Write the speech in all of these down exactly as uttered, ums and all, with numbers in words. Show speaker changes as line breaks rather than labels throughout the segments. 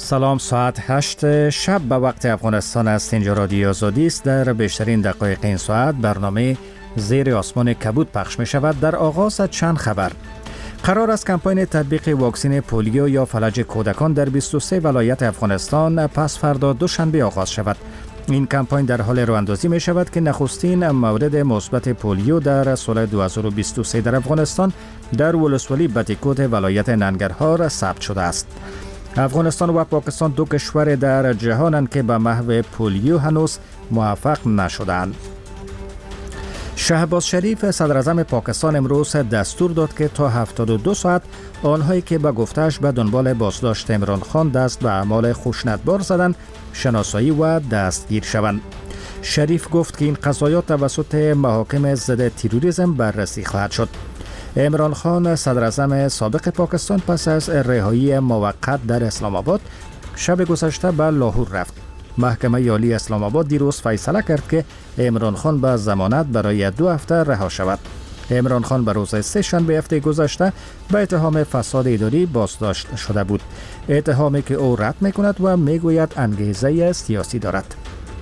سلام، ساعت هشت شب به وقت افغانستان است. اینجا رادیو آزادی است. در بیشترین دقایق این ساعت برنامه زیر آسمان کبود پخش می شود. در آغاز چند خبر. قرار است کمپاین تطبیق واکسن پولیو یا فلج کودکان در بیست و سه ولایت افغانستان پس فردا دوشنبه آغاز شود. این کمپاین در حال راه‌اندازی می شود که نخستین مورد مثبت پولیو در سال دو هزار و بیست و سه در افغانستان در ولسوالی بتیکوت ولایت ننگرهار ثبت شده است. افغانستان و پاکستان دو کشور در جهانند که به محو پولیو هنوز موفق نشدند. شهباز شریف صدر اعظم پاکستان امروز دستور داد که تا هفتاد و دو ساعت آنهایی که به گفته‌اش به دنبال بازداشت عمران خان دست به اعمال خشونتبار زدند شناسایی و دستگیر شوند. شریف گفت که این قضایا توسط محاکم ضد تروریسم بررسی خواهد شد. عمران خان صدر اعظم سابق پاکستان پس از رهایی موقت در اسلام آباد شب گذشته به لاهور رفت. محکمه عالی اسلام آباد دیروز فیصله کرد که عمران خان به ضمانت برای دو هفته رها شود. عمران خان به روز سه شنبه هفته گذشته به اتهام فساد اداری بازداشت شده بود. اتهامی که او رد می‌کند و میگوید انگیزه سیاسی دارد.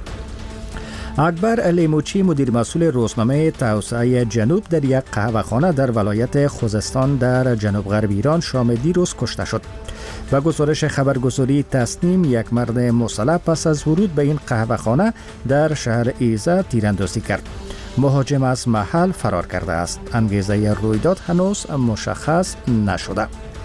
اکبر لیموچی مدیر مسئول روزنامه توسعه جنوب در یک قهوه‌خانه در ولایت خوزستان در جنوب غرب ایران شام دیروز کشته شد. و گزارش خبرگزاری تسنیم یک مرد مسلح پس از ورود به این قهوه‌خانه در شهر ایزه تیراندازی کرد. مهاجم از محل فرار کرده است. انگیزه رویداد هنوز مشخص نشده.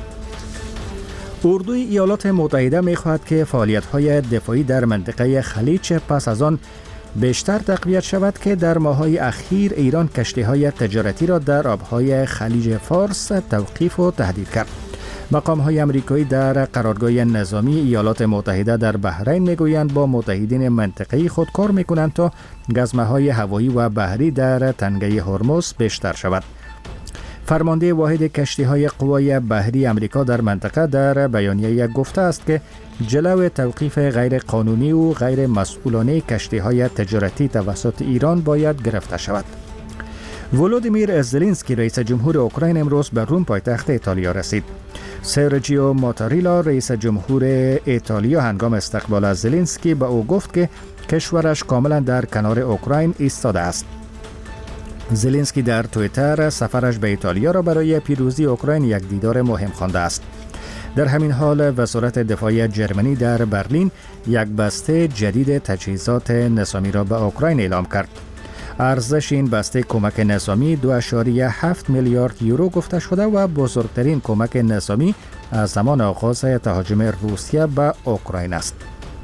اردوی ایالات متحده می‌خواهد که فعالیت‌های دفاعی در منطقه خلیج پس از آن بیشتر تقویت شود که در ماه‌های اخیر ایران کشتی‌های تجارتی را در آب‌های خلیج فارس توقیف و تهدید کرد. مقام‌های آمریکایی در قرارگاه نظامی ایالات متحده در بحرین می‌گویند با متحدین منطقه‌ای خود کار می‌کنند تا گزمه‌های هوایی و بحری در تنگه هرمز بیشتر شود. فرمانده واحد کشتی‌های قوای بحری آمریکا در منطقه در بیانیه گفته است که جلو توقیف غیر قانونی و غیر مسئولانه کشتی‌های تجارتی توسط ایران باید گرفته شود. ولودیمیر زلنسکی رئیس جمهور اوکراین امروز به روم پایتخت ایتالیا رسید. سرجیو ماتاریلا رئیس جمهور ایتالیا هنگام استقبال از زلنسکی به او گفت که کشورش کاملا در کنار اوکراین ایستاده است. زلنسکی در توییتر سفرش به ایتالیا را برای پیروزی اوکراین یک دیدار مهم خوانده است. در همین حال وزارت دفاع جرمنی در برلین یک بسته جدید تجهیزات نظامی را به اوکراین اعلام کرد. ارزش این بسته کمک نظامی دو ممیز هفت میلیارد یورو گفته شده و بزرگترین کمک نظامی از زمان آغاز تهاجم روسیه به اوکراین است.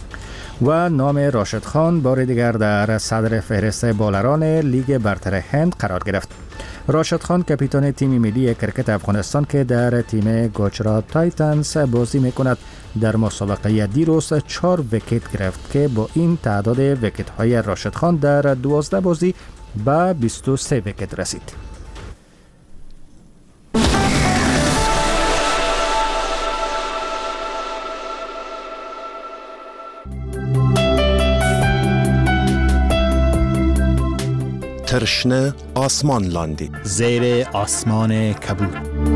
و نام راشد خان بار دیگر در صدر فهرست بالران لیگ برتر هند قرار گرفت. راشد خان کاپیتان تیم ملی کرکت افغانستان که در تیم گوجرات تایتنز بازی میکند در مسابقه دیروز چهار ویکت گرفت که با این تعداد ویکت های راشد خان در دوازده بازی به بیست و سه ویکت رسید.
ترشنه آسمان لاندی
زیر آسمان کبود.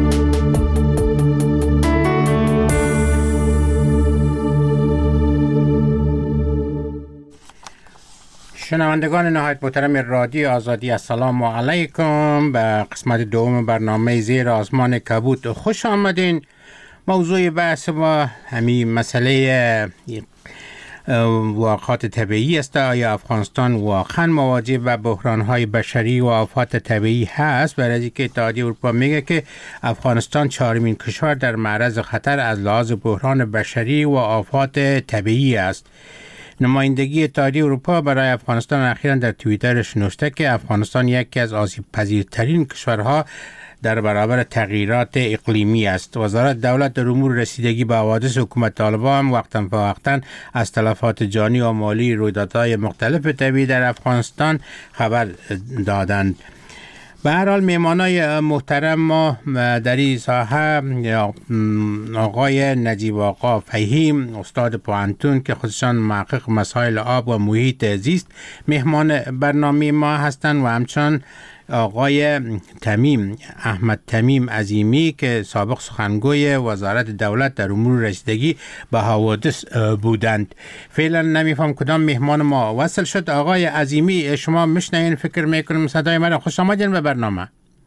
شنوندگان نهایت محترم رادیو آزادی، السلام علیکم به قسمت دوم برنامه زیر آسمان کبود خوش آمدین. موضوع بحث ما همین مسئله واقعات طبیعی است. آیا افغانستان واقعا مواجه با بحران‌های بشری و آفات طبیعی هست؟ برای اینکه اتحادیه اروپا میگه که افغانستان چهارمین کشور در معرض خطر از لحاظ بحران بشری و آفات طبیعی است. نمایندگی اتحادیه اروپا برای افغانستان اخیراً در توییترش نوشته که افغانستان یکی از آسیب پذیرترین کشورها در برابر تغییرات اقلیمی است. وزارت دولت در امور رسیدگی به حوادث حکومت طالبان وقتاً فوقتاً از تلفات جانی و مالی رویدادهای مختلف طبیعی در افغانستان خبر دادند. به هر حال میهمانای محترم ما در این ساحه آقای نجیب آقا فهیم استاد پوهنتون که خودشان محقق مسائل آب و محیط زیست مهمان برنامه ما هستند و همچنان آقای تمیم احمد تمیم عظیمی که سابق سخنگوی وزارت دولت در امور رسیدگی به حوادث بودند. فعلا نمیفهم کدام مهمان ما وصل شد. آقای عظیمی شما میشنین؟ فکر میکنم صدای من. خوش آمدین به برنامه.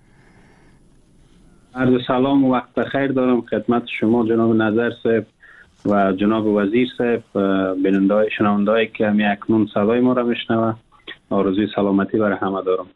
عرض سلام و وقت بخیر دارم خدمت شما جناب نظر صاحب و جناب وزیر صاحب، بیننده شنونده که همی اکنون صدای ما را میشنوه. آرزوی سلامتی برای همه دارم.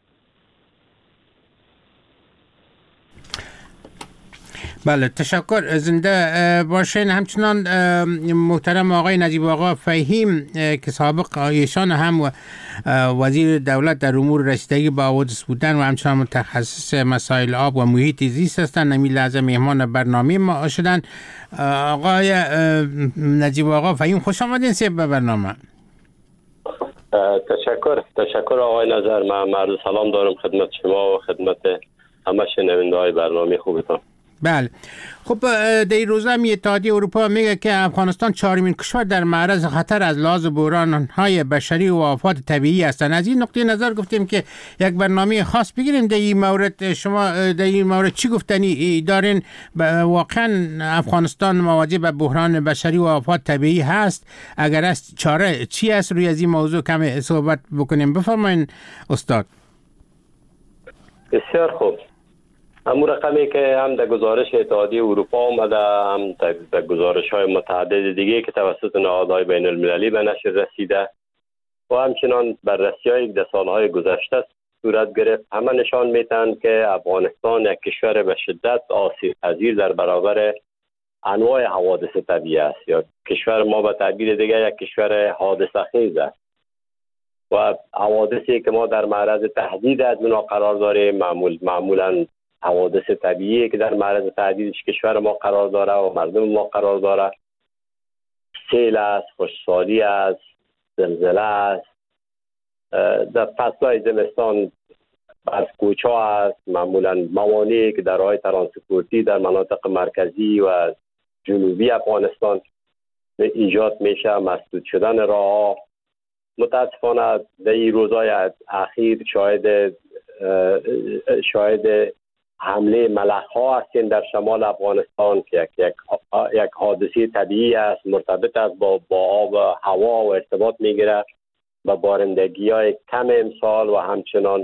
بله تشکر، زنده باشین. همچنان محترم آقای نجیب آقا فهیم که سابق ایشان هم وزیر دولت در امور رسیدگی به حوادث بودن و همچنان متخصص مسائل آب و محیط زیست هستند، نمی لحظه مهمان برنامه ما شدن. آقای نجیب آقا فهیم خوش آمدین سیب به برنامه.
تشکر تشکر آقای نظر. من عرض سلام دارم خدمت شما و خدمت همه شنونده های برنامه خوبتان.
بله خب در این روزا می اتحادیه اروپا میگه که افغانستان چهارمین کشور در معرض خطر از لحاظ بحران‌های بشری و آفات طبیعی هستند. از این نقطه نظر گفتیم که یک برنامه خاص بگیریم در این مورد. شما در این مورد چی گفتنی دارین؟ واقعا افغانستان مواجه به بحران بشری و آفات طبیعی هست؟ اگر است چاره چی است؟ روی از این موضوع کم صحبت بکنیم. بفرمایین استاد.
بسیار خوب. همون رقمی که هم در گزارش اتحادیه اروپا آمده، هم در گزارش های متعدد دیگه که توسط نهادهای بین المللی به نشر رسیده و همچنان بررسی های در سالهای گذشته صورت گرفت، همه نشان میتن که افغانستان یک کشور به شدت آسیب پذیر در برابر انواع حوادث طبیعی است، یا کشور ما به تعبیر دیگه یک کشور حادثه خیز است و حوادثی که ما در معرض تهدید از اونا قرار داریم معمول معمولا حوادث طبیعی که در معرض تهدیدش کشور ما قرار داره و مردم ما قرار داره. سیل است، خشکسالی است، زلزله است، در فصلهای زمستان برف‌کوچ‌ها است، معمولا موانعی که در راه ترانسپورتی در مناطق مرکزی و جنوبی افغانستان ایجاد میشه، مسدود شدن راه‌ها. متاسفانه در این روزهای اخیر شاهد شاهد حمله ملخ‌ها هستیم در شمال افغانستان که یک یک یک حادثه طبیعی است، مرتبط است با با آب و هوا و ارتباط میگیره با بارندگی‌های کم امسال و همچنان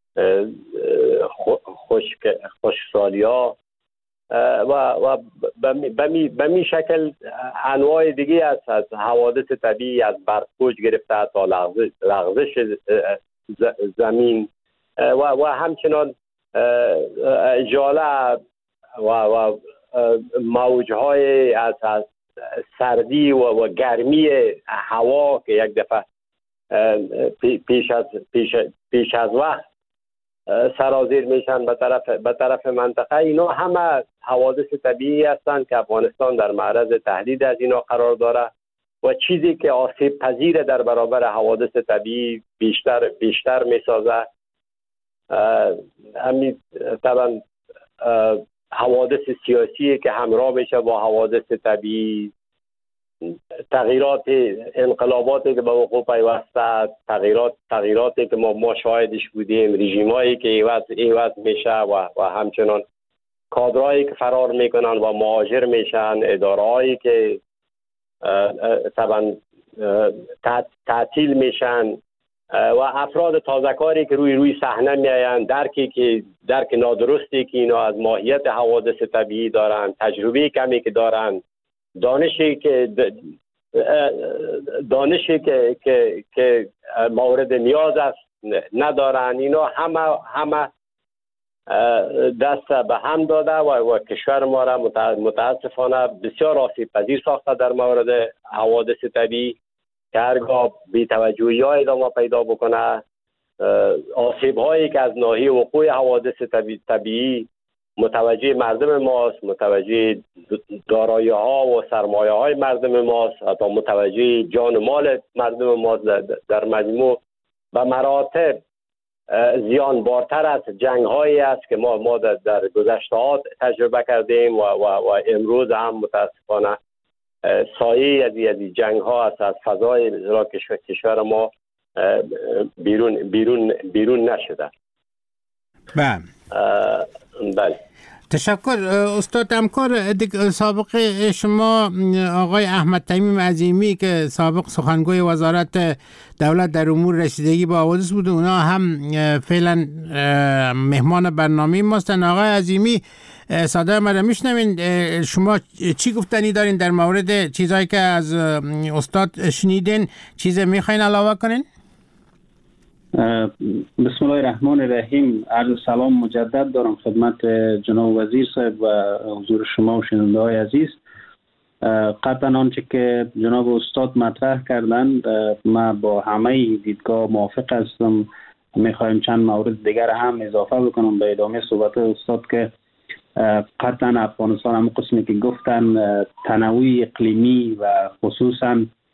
خشک خشکسالی‌ها و و به می شکل انواع دیگه است از حوادث طبیعی، از برف‌کوچ گرفته تا لغزش زمین و و همچنان ژاله و و موج‌های از از سردی و, و گرمی هوا که یک دفعه پیش از پیش, پیش از وقت سرازیر میشن به طرف به طرف منطقه. اینا همه حوادث طبیعی هستند که افغانستان در معرض تهدید از اینا قرار داره و چیزی که آسیب پذیر در برابر حوادث طبیعی بیشتر بیشتر میسازه همین طبعا حوادث سیاسی که همراه میشه با حوادث طبیعی، تغییرات انقلاباتی که به وقوع پیوسته، تغییرات تغییراتی که ما ما شاهدش بودیم، رژیمایی که ایواز ایواز میشه و و همچنان کادرایی که فرار میکنن و مهاجر میشن، ادارهایی که طبعا تعطیل میشن و افراد تازه‌کاری که روی روی صحنه میآیند، درکی که درک نادرستی که اینا از ماهیت حوادث طبیعی دارن، تجربه کمی که دارن، دانشی که دانشی که که که مورد نیاز است ندارن، اینا همه همه دست به هم داده و, و کشور ما را متاسفانه بسیار آسیب پذیر ساخته در مورد حوادث طبیعی که هرگاه بی‌توجهی ها ادامه پیدا بکنه، آسیب هایی که از ناحیه وقوع حوادث طبیعی, طبیعی متوجه مردم ماست، متوجه دارایی ها و سرمایه های مردم ماست، حتی متوجه جان و مال مردم ماست، در مجموع به مراتب زیان بارتر از جنگ هایی است که ما ما در, در گذشته ها تجربه کردیم و, و, و امروز هم متاسفانه سایه از این جنگ ها است از فضای کشور ما بیرون بیرون بیرون نشده.
بله
بله.
تشکر استاد. همکار سابق شما آقای احمد تمیم عظیمی که سابق سخنگوی وزارت دولت در امور رسیدگی با حوادث بود، اونا هم فعلا مهمان برنامه ماستن. آقای عظیمی، صدای ما را میشنوین؟ شما چی گفتنی دارین در مورد چیزایی که از استاد شنیدین؟ چیز میخواین علاوه کنین؟
بسم الله الرحمن الرحیم. عرض سلام مجدد دارم خدمت جناب وزیر صاحب و حضور شما و شنونده های عزیز. قطعا آنچه که جناب استاد مطرح کردند ما با همه دیدگاه موافق هستم. میخوایم چند مورد دیگر هم اضافه بکنم به ادامه صحبت استاد که قطعا افغانستان هم قسمی که گفتن تنوع اقلیمی و خصوصا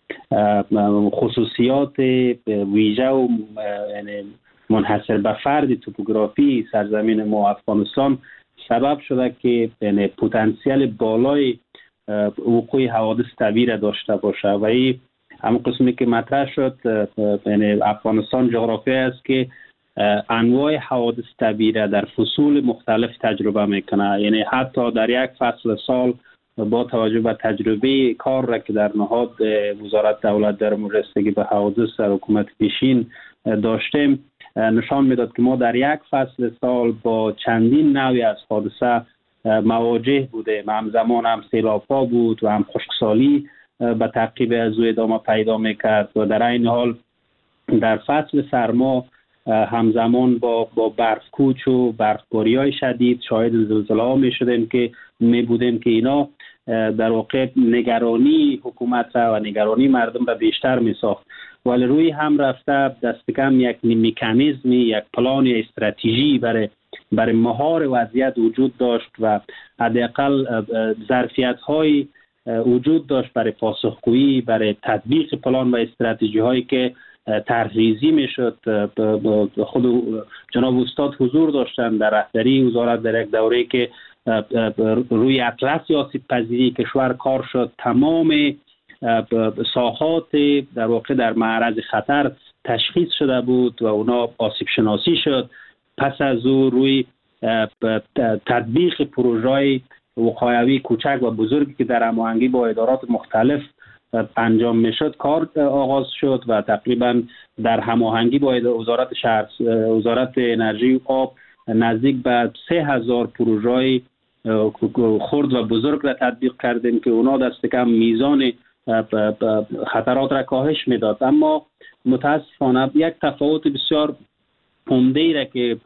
خصوصیات ویژه و منحصر به فرد توپوگرافی سرزمین ما افغانستان سبب شده که پتانسیل بالای وقوع حوادث طبیعی را داشته باشه و این هم قسمی که مطرح شد. افغانستان جغرافی است که انواع حوادث طبیعی را در فصول مختلف تجربه میکنه. یعنی حتی در یک فصل سال با توجه به تجربه کار را که در نهاد وزارت دولت در امور رسیدگی به حوادث در حکومت پیشین داشتیم نشان میداد که ما در یک فصل سال با چندین نوعی از حادثه مواجه بودیم. همزمان هم سیلاب‌ها بود و هم خشکسالی به تعقیب از او ادامه پیدا میکرد و در این حال در فصل سرما همزمان با با برفکوچ و برفباری‌های شدید شاهد زلزله‌ها می‌شدیم که می بودیم که اینا در واقع نگرانی حکومت را و نگرانی مردم را بیشتر می‌ساخت. ولی روی هم رفته دست کم یک مکانیزمی، یک پلان استراتژی برای برای مهار وضعیت وجود داشت و حداقل ظرفیت‌های وجود داشت برای پاسخگویی، برای تطبیق پلان و استراتژی هایی که طرحریزی میشد. خود جناب استاد حضور داشتن در رهبری وزارت در یک دوره که روی اطلس آسیب پذیری کشور کار شد. تمام ساحات در واقع در معرض خطر تشخیص شده بود و اونا آسیب شناسی شد. پس از او روی تطبیق پروژه‌های وقایوی کوچک و بزرگی که در هماهنگی با ادارات مختلف انجام میشد کار آغاز شد و تقریبا در هماهنگی با وزارت شهر وزارت انرژی و آب نزدیک به سه هزار پروژه خرد و بزرگ را تطبیق کردیم که اونا دست کم میزان خطرات را کاهش میداد. اما متاسفانه یک تفاوت بسیار عمده ای را که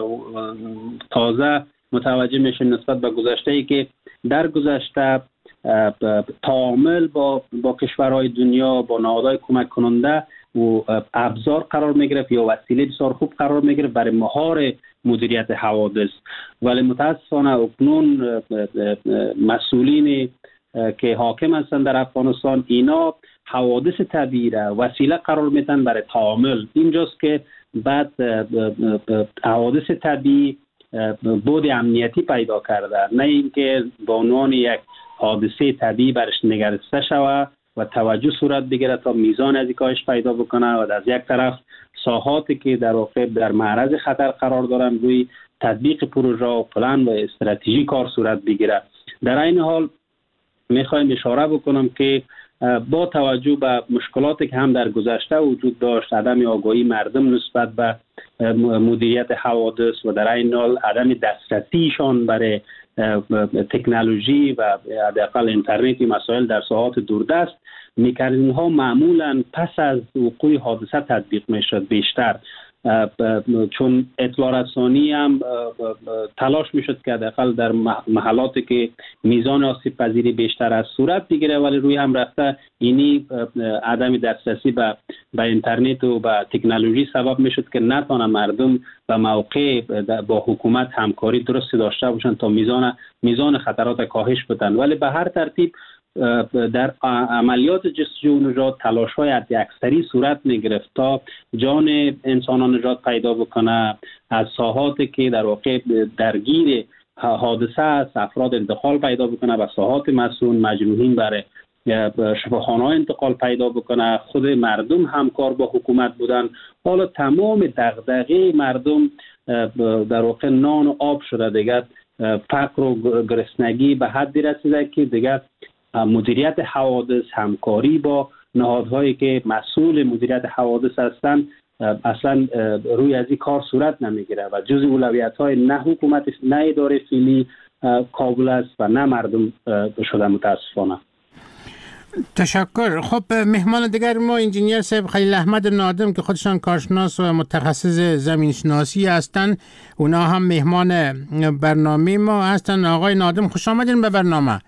تازه متوجه میشه نسبت به گذشته ای که در گذشته تعامل با با کشورهای دنیا با نهادهای کمک کننده و ابزار قرار میگرفت یا وسیله بسیار خوب قرار میگرفت برای مهار مدیریت حوادث. ولی متاسفانه اکنون مسئولین که حاکم هستند در افغانستان اینا حوادث طبیعی را وسیله قرار میدن برای تعامل. اینجاست که بعد حوادث طبیعی بود امنیتی پیدا کرده، نه اینکه به عنوان یک حادثه طبیعی برش نگرسته شود و توجه صورت بگیره تا میزان از کاهش پیدا بکنه و از یک طرف ساحاتی که در واقع در معرض خطر قرار دارن روی تطبیق پروژه و پلان و استراتژی کار صورت بگیره. در این حال میخوایم اشاره بکنم که با توجه به مشکلاتی که هم در گذشته وجود داشت، عدم آگاهی مردم نسبت به مدیریت حوادث و در این حال عدم دسترسیشان برای تکنولوژی و حداقل اینترنت مسائل در ساحات دوردست، میکانیزم ها معمولا پس از وقوع حادثه تطبیق میشد بیشتر، چون اطلاع رسانی هم تلاش میشد که حداقل در محلاتی که میزان آسیب پذیری بیشتر از صورت بگیره، ولی روی هم رفته اینی عدم دسترسی به به اینترنت و به تکنولوژی سبب میشد که نتونه مردم به موقع با حکومت همکاری درستی داشته باشن تا میزان میزان خطرات کاهش بدن. ولی به هر ترتیب در عملیات جستجو و نجات تلاش های حد اکثری صورت می گرفت تا جان انسانان نجات پیدا بکنه. از ساحاتی که در واقع درگیر حادثه است افراد انتقال پیدا بکنه و ساحات مسئول مجروحین برای شفاخانه های انتقال پیدا بکنه. خود مردم همکار با حکومت بودن. حالا تمام دغدغه مردم در واقع نان و آب شده. دیگر فقر و گرسنگی به حدی رسیده که دیگر مدیریت حوادث، همکاری با نهادهایی که مسئول مدیریت حوادث هستند اصلا روی از این کار صورت نمیگیره و جزء اولویت‌های نه حکومت، نه اداره فعلی کابل است و نه مردم شده متاسفانه.
تشکر. خب مهمان دیگر ما انجینیر صاحب خلیل احمد نادم که خودشان کارشناس و متخصص زمین شناسی هستند، اونا هم مهمان برنامه ما هستند. آقای نادم خوش آمدین به برنامه.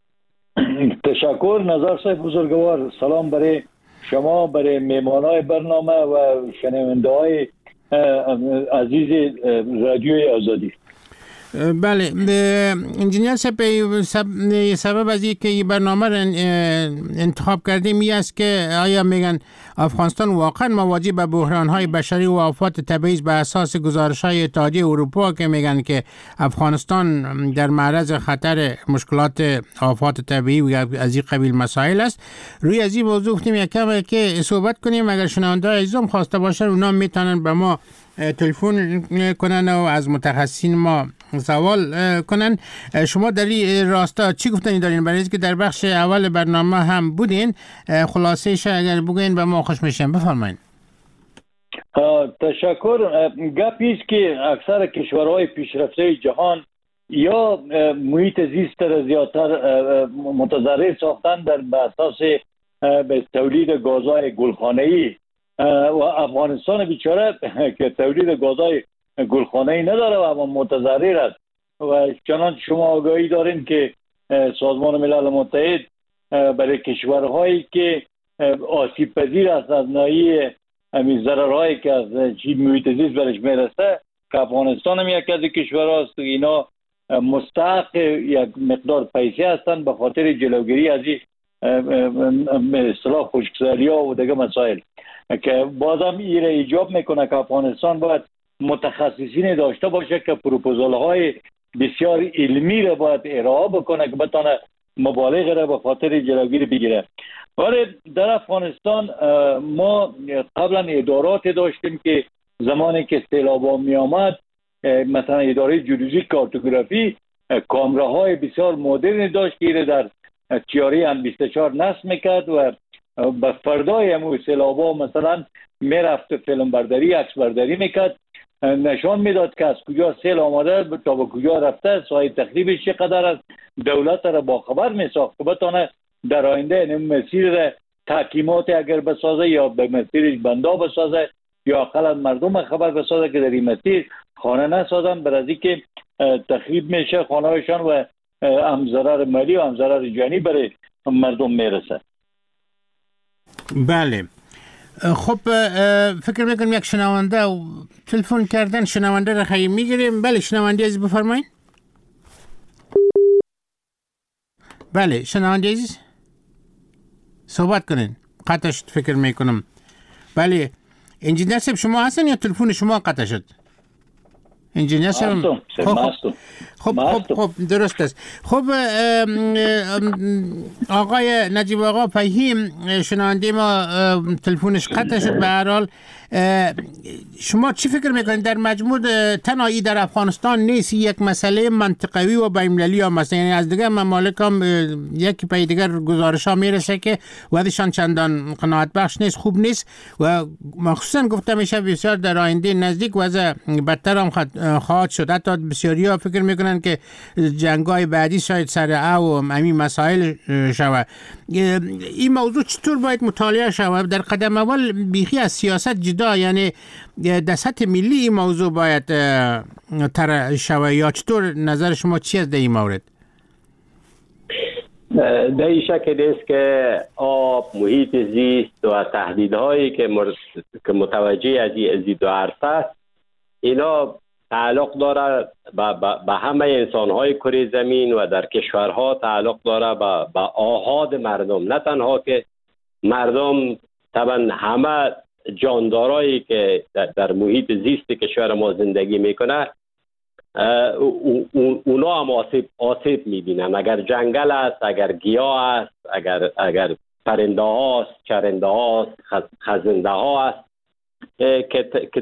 تشکر نظر صاحب بزرگوار. سلام برای شما، برای مهمانای برنامه و شنونده های عزیز رادیوی آزادی.
بله انجینیر صاحب سبب از این که این برنامه را انتخاب کردیم این است که آیا میگن افغانستان واقعا مواجه به بحران‌های بشری و آفات طبیعی به اساس گزارش‌های اتحادیه اروپا که میگن که افغانستان در معرض خطر مشکلات آفات طبیعی و از این قبیل مسائل است. روی از این موضوع گفتیم یکم که صحبت کنیم. اگر شنونده‌های عزیزم خواسته باشن اونا میتونن به ما تلفن کنن و از متخصصین ما سوال کنن. شما در این راستا چی گفتنی دارین؟ برای اینکه در بخش اول برنامه هم بودین، خلاصه‌اش اگر بگین به ما خوش میشم. بفرمایید.
تشکر. گپی است که اکثر کشورهای پیشرفته جهان یا محیط زیست را زیادتر متضرر ساختن در به اساس به تولید گازهای گلخانه‌ای و افغانستان بیچاره که تولید گازهای گلخانه‌ای نداره و اما متضرر است و چنانچه شما آگاهی دارین که سازمان ملل متحد برای کشورهایی که آسیب پذیر است از ناحیه همین ضررهایی که از محیط زیست برش میرسه که افغانستان هم یک از کشورهاست، اینا مستحق یک مقدار پیسه هستند به خاطر جلوگیری از این به اصطلاح خشکسالی‌ها و دیگه مسائل که بازم این را ایجاب میکنه که افغانستان باید متخصصین داشته باشه که پروپوزال های بسیار علمی را باید ارائه بکنه که بتونه مبالغ را به خاطر جلوگیری بگیره. ولی در افغانستان ما قبلا ادارات داشتیم که زمانی که سیلاب‌ها می آمد مثلا اداره جیولوژیک کارتوگرافی کامراهای بسیار مدرن داشت که در تیاری هم بیست و چهار نصب میکرد و به فردای همون سیلاب‌ها مثلا میرفت فیلم برداری، عکس برداری میکرد، نشان میداد که از کجا سیل آمده تا به کجا رفته، ساحه تخریبش چقدر است، دولت را با خبر میساخت که بتونه در آینده این مسیر را تحکیمات اگر بسازه یا به مسیرش بندا بسازه یا اقلا مردم خبر بسازه که در این مسیر خانه نسازن، بر از اینکه تخریب میشه خانه‌هایشان و هم ضرر مالی و هم ضرر جانی برای مردم میرسه.
بله. خب فکر میکنم یک شنونده تلفن کردن، شنونده را خیلی میگیریم. بله شنونده عزیز بفرمایید. بله شنونده عزیز صحبت کنین. قطع شد فکر میکنم. بله انجینیر صاحب شما هستن یا تلفن شما قطع شد؟ انجینیر صاحب خب خب خب خب درست است. خب آقای نجیب آقا فهیم شنونده ما تلفنش قطع شد. به هر حال شما چی فکر میکنید در مجموع تنهایی در افغانستان نیست یک مسئله منطقوی و بین‌المللی هم است؟ یعنی از دیگر ممالک هم یکی پای دیگر گزارش ها میرسه که وضعشان چندان قناعت بخش نیست، خوب نیست و مخصوصا گفته میشه بسیار در آینده نزدیک وضع بدتر هم خواهد شد. حتی بسیاری ها فکر میکنن که جنگ‌های بعدی شاید سر او همین مسائل شود. این موضوع چطور باید مطالعه شود؟ در قدم اول بیخی از سیاست جدا، یعنی در سطح ملی این موضوع باید طرح شود یا چطور؟ نظر شما چی است در این مورد؟
در این شکل است که آب، محیط زیست و تهدیدهایی که که متوجه از این دو عرصه است اینا تعلق داره به همه انسان‌های کره زمین و در کشورها تعلق داره به آحاد مردم، نه تنها که مردم طبعا همه جاندارایی که در محیط زیست کشور ما زندگی میکنه اونا هم آسیب آسیب میبینن. اگر جنگل است، اگر گیاه است، اگر اگر پرنده هاست، چرنده هاست، خزنده ها است که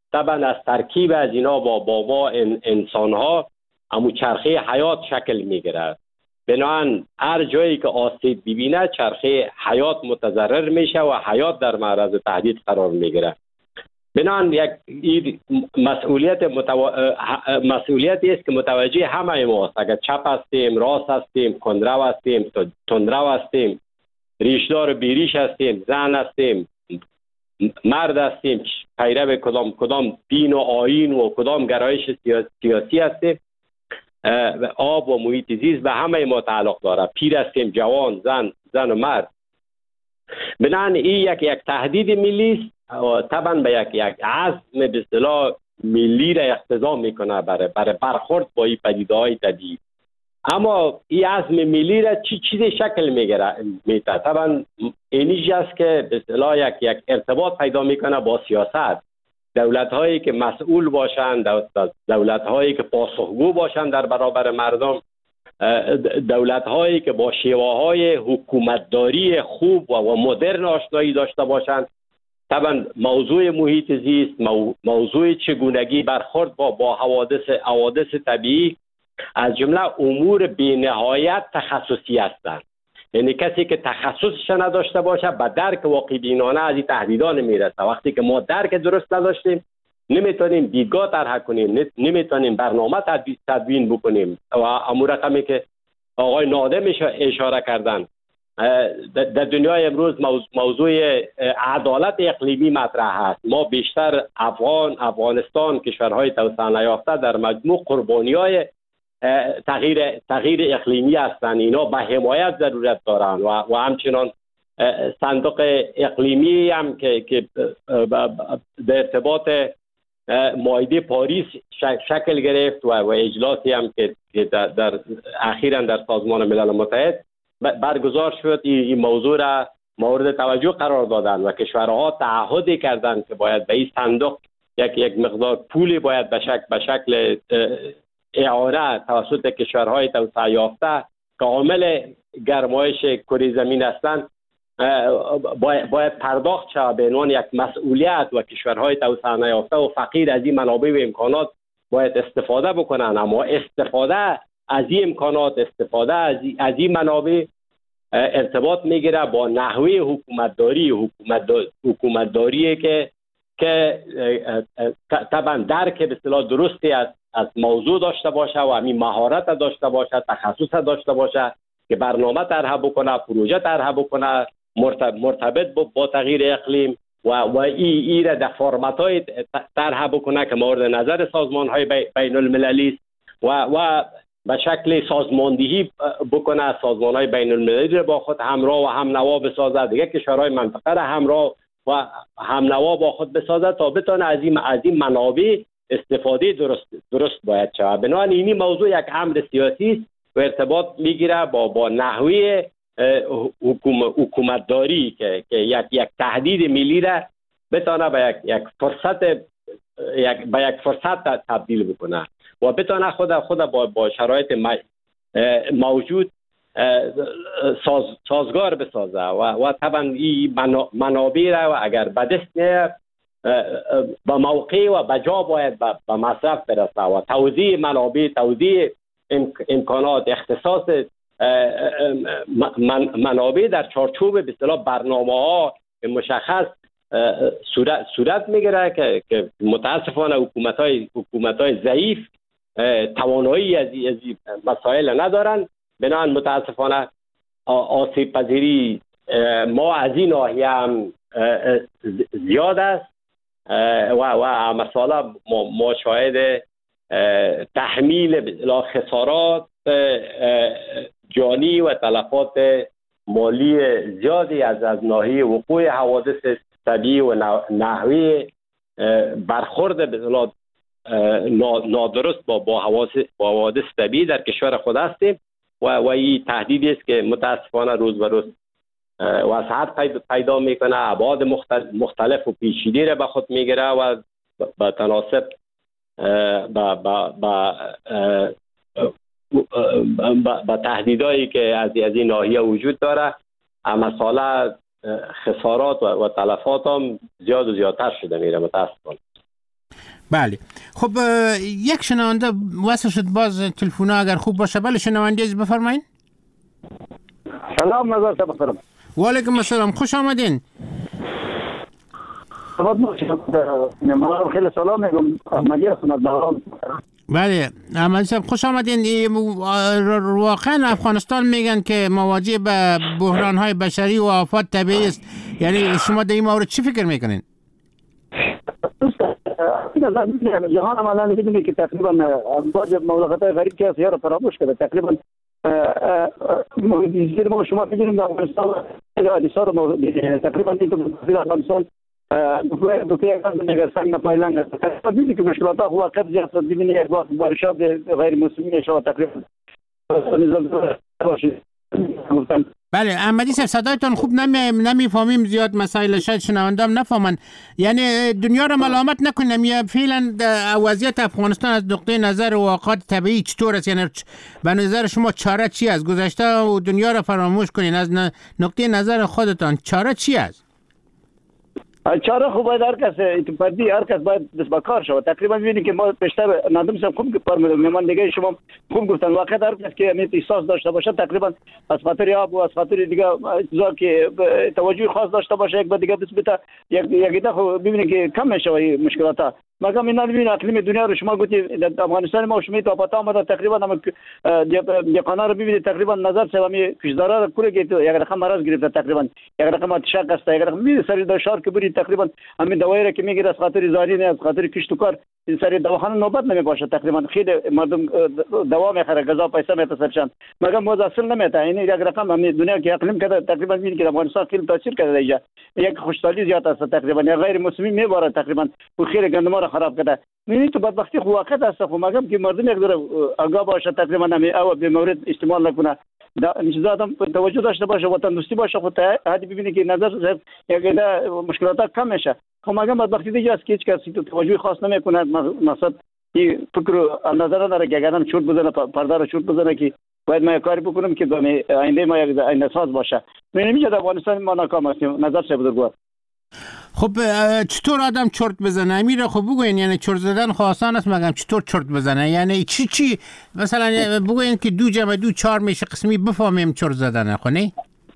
طبعا از ترکیب از اینا با با ما انسان ها همون چرخه حیات شکل میگیره. بنابراین هر جایی که آسیب ببینه چرخه حیات متضرر میشه و حیات در معرض تهدید قرار میگیره. بنابراین یک مسئولیت متو... مسئولیتی است که متوجه همه ماست. اگر چپ هستیم، راست هستیم، کندرو هستیم، تندرو هستیم، ریشدار بیریش هستیم، زن هستیم، مرد هستیم، پیرو کدام کدام دین و آیین و کدام گرایش سیاسی هستیم، آب و محیط زیست به همه ما تعلق داره. پیر هستیم، جوان، زن، زن و مرد. بنابراین این یک یک تهدید ملی است و طبعا به یک یک عزم به اصطلاح ملی را اقتضا میکنه برای برای برخورد با این پدیده‌های طبیعی. اما این عزم ملی را چی چیزی شکل میگیره میته؟ طبعا اینیش است که به اصطلاح یک یک ارتباط پیدا میکنه با سیاست. دولت هایی که مسئول باشند، دولت هایی که پاسخگو باشند در برابر مردم، دولت هایی که با شیوه های حکومتداری خوب و مدرن آشنایی داشته باشند. طبعا موضوع محیط زیست، موضوع چگونگی برخورد با با حوادث حوادث طبیعی از جمله امور بی‌نهایت تخصصی هستند. یعنی کسی که تخصصش نداشته باشه به درک واقع بینانه از این تهدیدها نمیرسه. وقتی که ما درک درست نداشتیم نمیتونیم دیدگاه طرح کنیم، نمیتونیم برنامه تدوین بکنیم. و امور رقمی که آقای نادم اشاره کردن، در دنیای امروز موضوع عدالت اقلیمی مطرح است. ما بیشتر افغان، افغانستان، کشورهای توسعه نیافته در مجموع قربانی‌های تغییر تغییر اقلیمی هستند. اینا به حمایت ضرورت دارند و و همچنان صندوق اقلیمی هم که که در ارتباط معاهده پاریس شکل گرفت و و اجلاسی هم که در, در اخیراً در سازمان ملل متحد برگزار شد، این موضوع را مورد توجه قرار دادند و کشورها تعهد کردند که باید به این صندوق یک یک مقدار پولی باید به شکل به شکل اعانه توسط کشورهای توسعه یافته که عامل گرمایش کره زمین هستند باید پرداخت شود به عنوان یک مسئولیت و کشورهای توسعه نیافته و فقیر از این منابع و امکانات باید استفاده بکنن. اما استفاده از این امکانات، استفاده از این منابع ارتباط میگیره با نحوه حکومتداری حکومتداری حکومتداری که که طبعا درک به اصطلاح درستی از از موضوع داشته باشه و همین مهارت داشته باشه، تخصص داشته باشه که برنامه طرح بکنه، پروژه طرح بکنه مرتبط با تغییر اقلیم و و ای ای را در فرمت‌های طرح بکنه که مورد نظر سازمان‌های بین المللی و و به شکل سازماندهی بکنه، سازمان‌های بین المللی را با خود همراه و هم نوا بسازه، دیگه کشورهای منطقه را همراه و هم نوا با خود بسازه تا بتونه از این از این منابع استفاده درست درست باید شود. بنابراین این موضوع یک امر سیاسی است و ارتباط میگیره با با نحوه حکومت حکومتداری که که یک یک تهدید ملی را بتونه به یک یک فرصت یک به یک فرصت تبدیل بکنه و بتونه خود خود با با شرایط موجود ساز سازگار بسازه و و طبعا این منابع را اگر به دست نیاد به موقع و به جا باید به مصرف برسه و توزیع منابع، توزیع امکانات، اختصاص منابع در چارچوب به اصطلاح برنامه‌ها مشخص صورت صورت میگیره که که متاسفانه حکومت‌های حکومت‌های ضعیف توانایی از این مسائل ندارن. بنابراین متاسفانه آسیب پذیری ما از این ناحیه هم زیاد است و و مسئله ما شاهد تحمیل خسارات جانی و تلفات مالی زیادی از از ناحیه وقوع حوادث طبیعی و نحوه برخورد به نادرست با با حوادث با حوادث طبیعی در کشور خود هستیم و و این تهدیدی است که متاسفانه روز به روز وسعت پیدا میکنه، ابعاد مختلف و پیچیده را به خود میگیره و به تناسب با با با با تهدیدایی که از از این ناحیه وجود داره، مسئله خسارات و, و تلفات هم زیاد و زیادتر شده میره متاسفانه.
بله. خب یک شنونده واسه شد باز تلفن اگر خوب باشه. بله شنونده از بفرمایید.
سلام نظر صاحب سلام.
و علیکم السلام، خوش آمدین.
ما خیلی سلام میگم. احمدی هستم.
بله احمدی صاحب خوش آمدین. واقعا افغانستان میگن که مواجه به بحران های بشری و آفات طبیعی است. یعنی شما در این مورد چی فکر میکنین؟
جهان عملا می‌بینید که تقریبا باج مملکت‌های غریب که سیاره فراموش کرده. تقریبا زیر ما شما می‌بینید در افغانستان حادثات تقریبا این افغانستان دو تا از نگرسان پایلنگ است. تقریبا دیدی که مشکلات ها واقعا زیاد می‌بینید یک وقت بارشات غیر موسمی شما تقریبا نظام باشید.
بله احمدی صاحب صدایتان خوب نمی نمیفهمیم زیاد، مسائل شاید شنوندام نفهمن. یعنی دنیا را ملامت نکنیم. یا فعلا وضعیت افغانستان از نقطه نظر واقعات طبیعی چطور است؟ یعنی به نظر شما چاره چی است؟ گذشته و دنیا را فراموش کنین، از نقطه نظر خودتان چاره چی است؟
چاره خوب باید هر کس اتفاقی هر کس باید دست به کار شود. تقریبا می‌بینید که ما بیشتر نادم صاحب خوب فرمودن، میمان دیگه شما خوب گفتن. واقعا هر کس که امید احساس داشته باشه تقریبا از خاطر آب و از خاطر دیگه چیزا که توجه خاص داشته باشه یک بعد دیگه بسیار یک یک دفعه ببینید که کم میشه مشکلات. مگم اینا ببینید اقلیم دنیا رو شما گفتید افغانستان ما شما تو پتا آمده تقریبا هم یکانا رو ببینید تقریبا نظر سوامی کشدارا رو کوره که یک رقم مرض گرفته، تقریبا یک رقم اتشاق است، یک رقم می سری در شهر که برید تقریبا همین دوایی را که میگیره از خاطر زاری از خاطر کشت و کار این سری دواخانه نوبت نمی باشه. تقریبا خیلی مردم دوا میخره، غذا پیسه میتصرفن، مگم موز اصل نمیته. این یک رقم همین دنیا که اقلیم کرده تقریبا میبینید که افغانستان خیلی تاثیر کرده اینجا. یک خوشحالی زیاد است تقریبا یک غیر موسمی میباره تقریبا و خیلی گندم خراب کرده. می‌بینید تو بدبختی واقعا است. خب مگم که مردم یک ذره آگاه باشه تقریبا نمی او به مورد استعمال نکنه، چیزا آدم توجه داشته باشه، وطن دوستی باشه. خود حد ببینید که نظر یک مشکلات کم میشه. خب مگم بدبختی دیگه است که هیچ کسی توجه خاص نمیکنه. مقصد این فکر نظر نداره که اگرم چوت بزنه پرده رو چوت بزنه که باید ما کاری بکنم که آینده ما یک آینده ساز باشه. می‌بینید افغانستان ما ناکام هستیم. نظر چه بزرگوار.
خب چطور آدم چرت بزنه؟ امیره خب بگوین. یعنی چرت زدن خب آسان است، مگم چطور چرت بزنه؟ یعنی چی چی مثلا بگوین که دو جمع دو چهار میشه قسمی بفهمیم چرت زدن. خب نه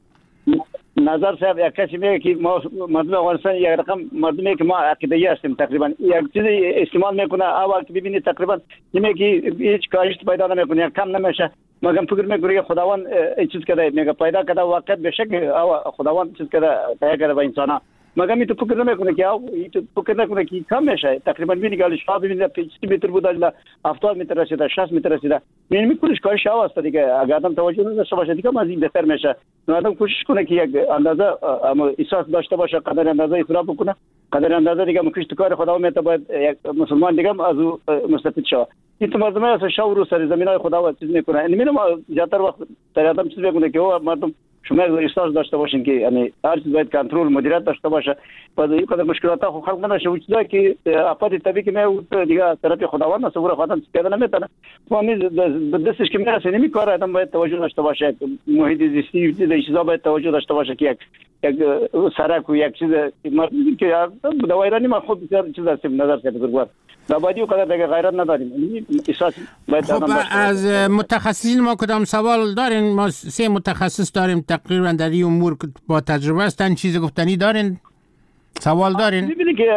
نظر صاحب یک کسی میگه که ما مردم افغانستان یک رقم مردمی که ما عقیده‌ای هستیم تقریبا یک چیز استعمال میکنه اول که ببینید تقریبا میگه که هیچ کاریش پیدا نمیکنه، کم نمیشه. مگم فکر میکنه خداوند چیز کرده میگه پیدا کرده واقعا بشک او خداوند چیز کرده تیار کرده به انسان. مگم این تو فکر نمیکنه که او تو فکر نکنه که کم میشه. تقریبا میبینی که شما ببینید سی متر بود الا هفتاد متر رسیده، شصت متر رسیده. میبینی میکنه کارش هواست دیگه. اگر آدم توجه داشته باشه دیگه از این بهتر میشه. آدم کوشش کنه که یک اندازه احساس داشته باشه، قدر اندازه اصلاح بکنه، قدر اندازه دیگه مکشت کار خدا میته باید یک مسلمان دیگه از او مستفید شه. این تو مردم از شاور سر زمینای خدا چیز میکنه. یعنی ما زیاتر وقت در آدم چیز میکنه که او مردم شما احساس داشته باشین که یعنی هر چیز باید کنترل مدیریت داشته باشه. بعد این قدر مشکلات ها خلق نشه و چیزایی که افات طبیعی که ما دیگه طرف خداوند نصور خودم پیدا نمیتونه. فهمید دستش که میرسه نمیکاره. آدم باید توجه داشته باشه، محیط زیستی چیزا باید توجه داشته باشه که یک یک سرک و یک چیز که دوایرانی ما خود بسیار چیز هستیم. نظر که بزرگوار دبادی و قدر دیگه غیرت نداریم. احساس باید
خب از متخصصین ما کدام سوال دارین؟ ما سه متخصص داریم تقریبا در این امور با تجربه هستن. چیز گفتنی دارین؟ سوال دارین؟
ببینید که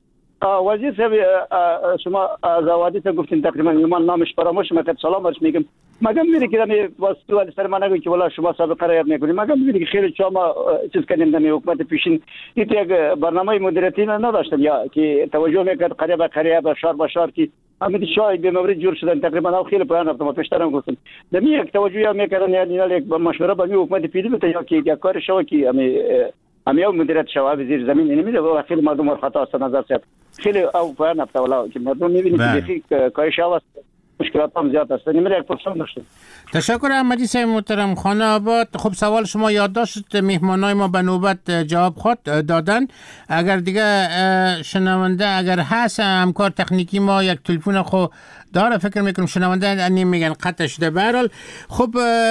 وزیر صاحب شما از حوادث گفتین تقریبا من نامش فراموش میکنم. سلام برش میگم. مگم میگه که می واسطه سر من نگه که والا شما سابقه را یاد میکنید. مگم میگه که خیلی شما چیز کردیم در حکومت پیشین این یک برنامه مدیریتی نداشتن یا که توجه میکرد قریه به قریه به شهر به شهر که همین شاید به مورد جور شدن تقریبا او خیلی پایان رفتم. پیشترم گفتم دمی یک توجه میکردن یعنی یک مشوره به حکومت پیشین بده یا که یک کار شو که امی امیو مدیریت شوا زیر زمین نمیده و خیلی مردم خطا است. نظر صاحب خیلی او پایان رفته والا که مردم میبینید که کار شوا مشکلات هم زیاد است. نمیره یک پرسان داشته.
تشکر احمدی صاحب محترم. خانه آباد. خب سوال شما یادداشت میهمانای ما به نوبت جواب خود دادن. اگر دیگه شنونده اگر هست همکار تکنیکی ما یک تلفن خو داره. فکر میکنم شنونده میگن قطع شده. به هر حال خب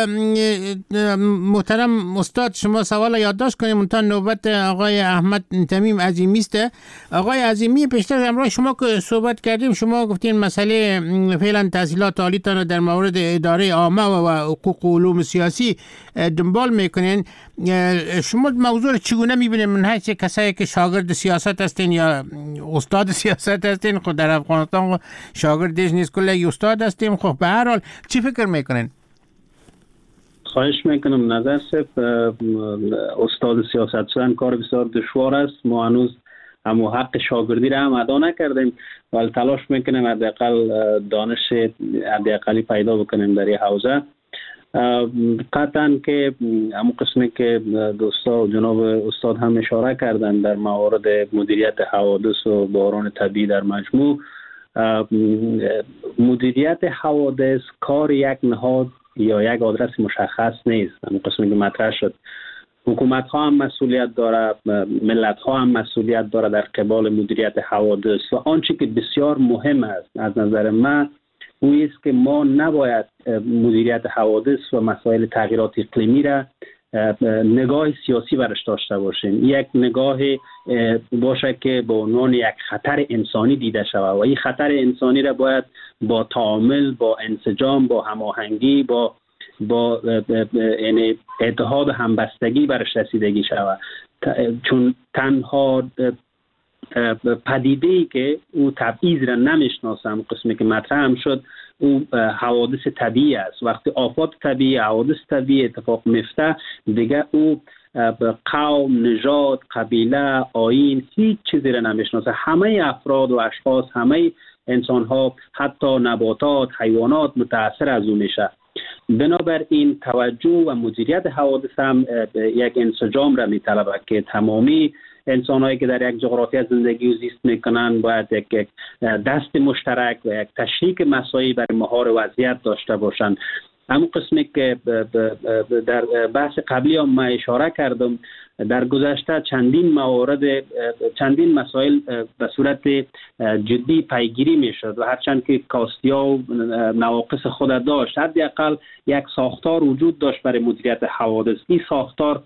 محترم استاد شما سوال یادداشت کنیم منتها نوبت آقای احمد تمیم عظیمی است. آقای عظیمی پیشتر امروز شما که صحبت کردیم شما گفتین مسئله فعلا تحصیلات عالیتان در مورد اداره عامه و حقوق و علوم سیاسی دنبال میکنین. شما موضوع رو چگونه میبینید من حیث کسایی که شاگرد سیاست هستین یا استاد سیاست هستین؟ خود در افغانستان شاگردش نیست کلی استاد هستیم. خب به هر حال چی فکر میکنین؟
خواهش میکنم نظر صرف استاد سیاست شدن کار بسیار دشوار است. ما هنوز اما حق شاگردی را هم ادا نکردیم ولی تلاش میکنیم حداقل دانش حداقلی پیدا بکنیم در این حوزه. قطعا که همون قسمی که دوستا جناب استاد هم اشاره کردن در موارد مدیریت حوادث و بحران طبیعی در مجموع، مدیریت حوادث کار یک نهاد یا یک آدرس مشخص نیست. همون قسمی که مطرح شد حکومت ها هم مسئولیت داره، ملت ها هم مسئولیت داره در قبال مدیریت حوادث و آنچه که بسیار مهم است از نظر من او است که ما نباید مدیریت حوادث و مسائل تغییرات اقلیمی را نگاه سیاسی برش داشته باشیم. یک نگاه باشه که به عنوان یک خطر انسانی دیده شود و این خطر انسانی را باید با تعامل، با انسجام، با هماهنگی، با با یعنی اتحاد و همبستگی برش رسیدگی شود. چون تنها پدیده‌ای که او تبعیض را نمیشناسم قسمی که مطرح هم شد او حوادث طبیعی است. وقتی آفات طبیعی، حوادث طبیعی اتفاق میفته دیگه او قوم، نژاد، قبیله، آیین هیچ چیزی را نمیشناسه. همه افراد و اشخاص، همه انسان ها، حتی نباتات، حیوانات متاثر از او میشه. بنابراین توجه و مدیریت حوادث هم یک انسجام را میطلبه که تمامی انسان‌هایی که در یک جغرافیا زندگی و زیست میکنن باید یک دست مشترک و یک تشریک مساعی برای مهار وضعیت داشته باشند. همون قسمی که در بحث قبلی هم من اشاره کردم، در گذشته چندین موارد چندین مسائل به صورت جدی پیگیری میشد و هرچند که کاستیا و نواقص خود داشت حداقل یک ساختار وجود داشت برای مدیریت حوادث. این ساختار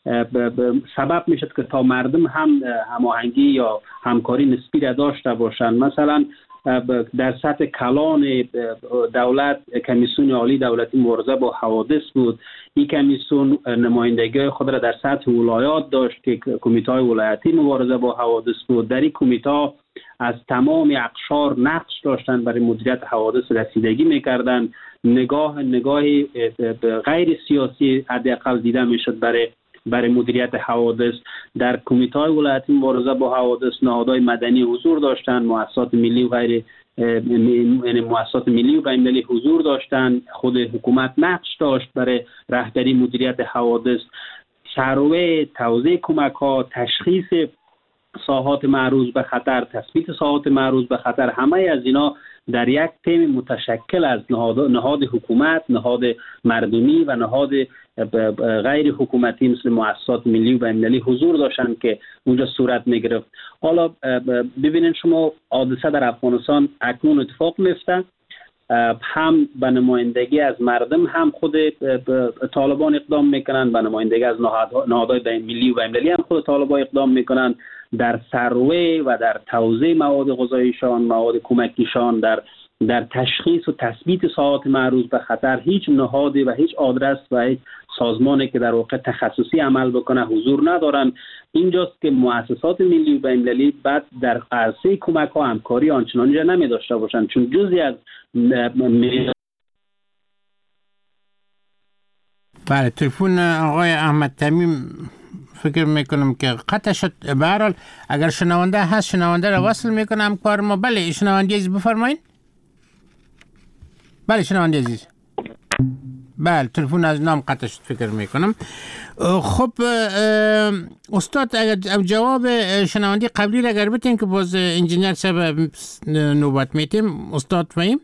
سبب میشد که تا مردم هم هماهنگی یا همکاری نسبی را داشته باشند. مثلا در سطح کلان دولت کمیسیون عالی دولتی مبارزه با حوادث بود. این کمیسیون نمایندگی خود را در سطح ولایات داشت که کمیته های ولایتی مبارزه با حوادث بود. در این کمیته از تمام اقشار نقش داشتند برای مدیریت حوادث رسیدگی میکردند. نگاه نگاه غیر سیاسی حداقل دیده میشد برای برای مدیریت حوادث. در کمیته های ولایتی مبارزه با حوادث نهادهای مدنی حضور داشتند، مؤسسات ملی و غیر یعنی مؤسسات ملی و بین‌المللی حضور داشتند. خود حکومت نقش داشت برای رهبری مدیریت حوادث. سروه، توزیع کمک ها، تشخیص ساحات معرض به خطر، تثبیت ساحات معرض به خطر، همه از اینا در یک تیم متشکل از نهاد, نهاد حکومت، نهاد مردمی و نهاد غیر حکومتی مثل مؤسسات ملی و بین‌المللی حضور داشتن که اونجا صورت میگرفت. حالا ببینید شما حادثه در افغانستان اکنون اتفاق میفته، هم به نمایندگی از مردم هم خود طالبان اقدام میکنن، به نمایندگی از نهادهای ملی و بین‌المللی هم خود طالبان اقدام میکنن در سروه و در توزیع مواد غذاییشان، مواد کمکیشان، در در تشخیص و تثبیت ساحات معرض به خطر. هیچ نهادی و هیچ آدرس و هیچ سازمانی که در واقع تخصصی عمل بکنه حضور ندارن. اینجاست که مؤسسات ملی و بین‌المللی بعد در عرصه کمک ها همکاری آنچنانی را نمی داشته باشند، چون جزئی از
بله. تلفن آقای احمد تمیم فکر میکنم که قطع شد. به هر حال اگر شنونده هست شنونده را وصل میکنم کار ما. بله شنونده عزیز بفرمایید. بله شنونده عزیز. بله تلفن از نام قطع شد فکر میکنم. خب استاد اگر جواب شنونده قبلی را اگر بتین که باز انجینیر صاحب نوبت میتیم استاد فهیم.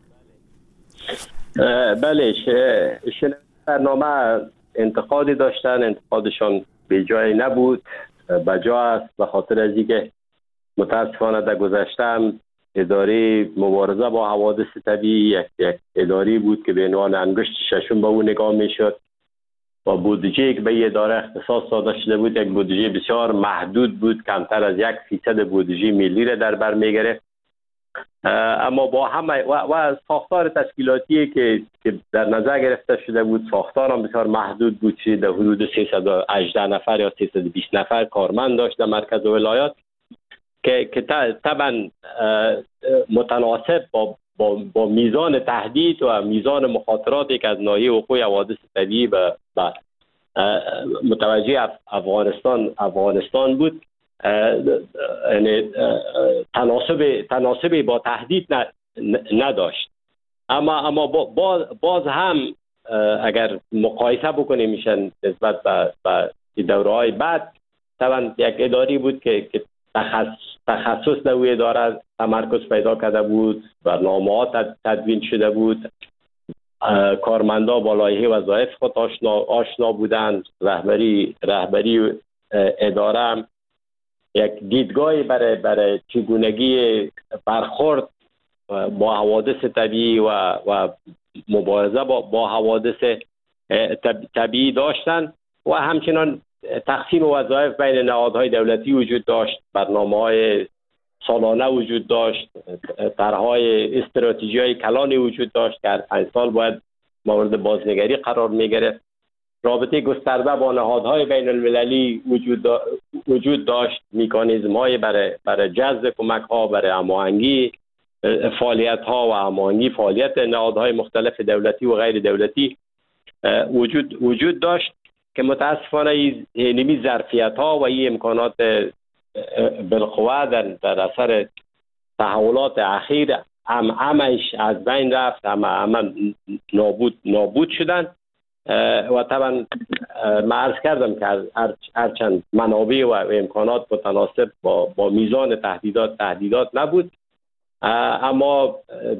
بله شنونده برنامه انتقادی داشتن، انتقادشان به جای نبود، به جای است، به خاطر از اینکه متاسفانه در گذشته هم اداره مبارزه با حوادث طبیعی یک, یک اداره بود که به عنوان انگشت ششم به اون نگاه میشد و بودجه که به این اداره اختصاص داده شده بود یک بودجه بسیار محدود بود، کمتر از یک فیصد بودجه ملی را در بر میگرفت. اما با همه و, و ساختار تشکیلاتی که, که در نظر گرفته شده بود، ساختار هم بسیار محدود بود که در حدود سیصد و هجده نفر یا سیصد و بیست نفر کارمند داشت در مرکز و ولایات که که طبعا متناسب با, با با میزان تهدید و میزان مخاطراتی که از ناحیه وقوع حوادث طبیعی و متوجه افغانستان افغانستان بود، یعنی تناسب تناسبی با تهدید نداشت. اما اما باز باز هم اگر مقایسه بکنیم میشن نسبت به به دوره‌های بعد، طبعا یک اداری بود که که تخصص تخصص در او اداره تمرکز پیدا کرده بود، برنامه‌ها تدوین شده بود، کارمندا با لایحه وظایف خود آشنا آشنا بودند، رهبری رهبری اداره هم یک دیدگاهی برای برای چگونگی برخورد با حوادث طبیعی و و مبارزه با با حوادث طبیعی داشتند و همچنان تقسیم وظایف بین نهادهای دولتی وجود داشت، برنامه‌های سالانه وجود داشت، طرح‌های استراتژی‌های کلانی وجود داشت که هر پنج سال باید مورد بازنگری قرار می‌گرفت. رابطه گسترده با نهادهای بین المللی وجود دا وجود داشت، مکانیزم‌های برای برای جذب کمک‌ها، برای هماهنگی فعالیت‌ها و هماهنگی فعالیت نهادهای مختلف دولتی و غیر دولتی وجود وجود داشت که متاسفانه اینمی ظرفیت‌ها و این امکانات بالقوه در در اثر تحولات اخیر هم همش از بین رفت، هم هم نابود نابود شدن و طبعا من عرض کردم که هرچند منابع و امکانات متناسب با با میزان تهدیدات تهدیدات نبود، اما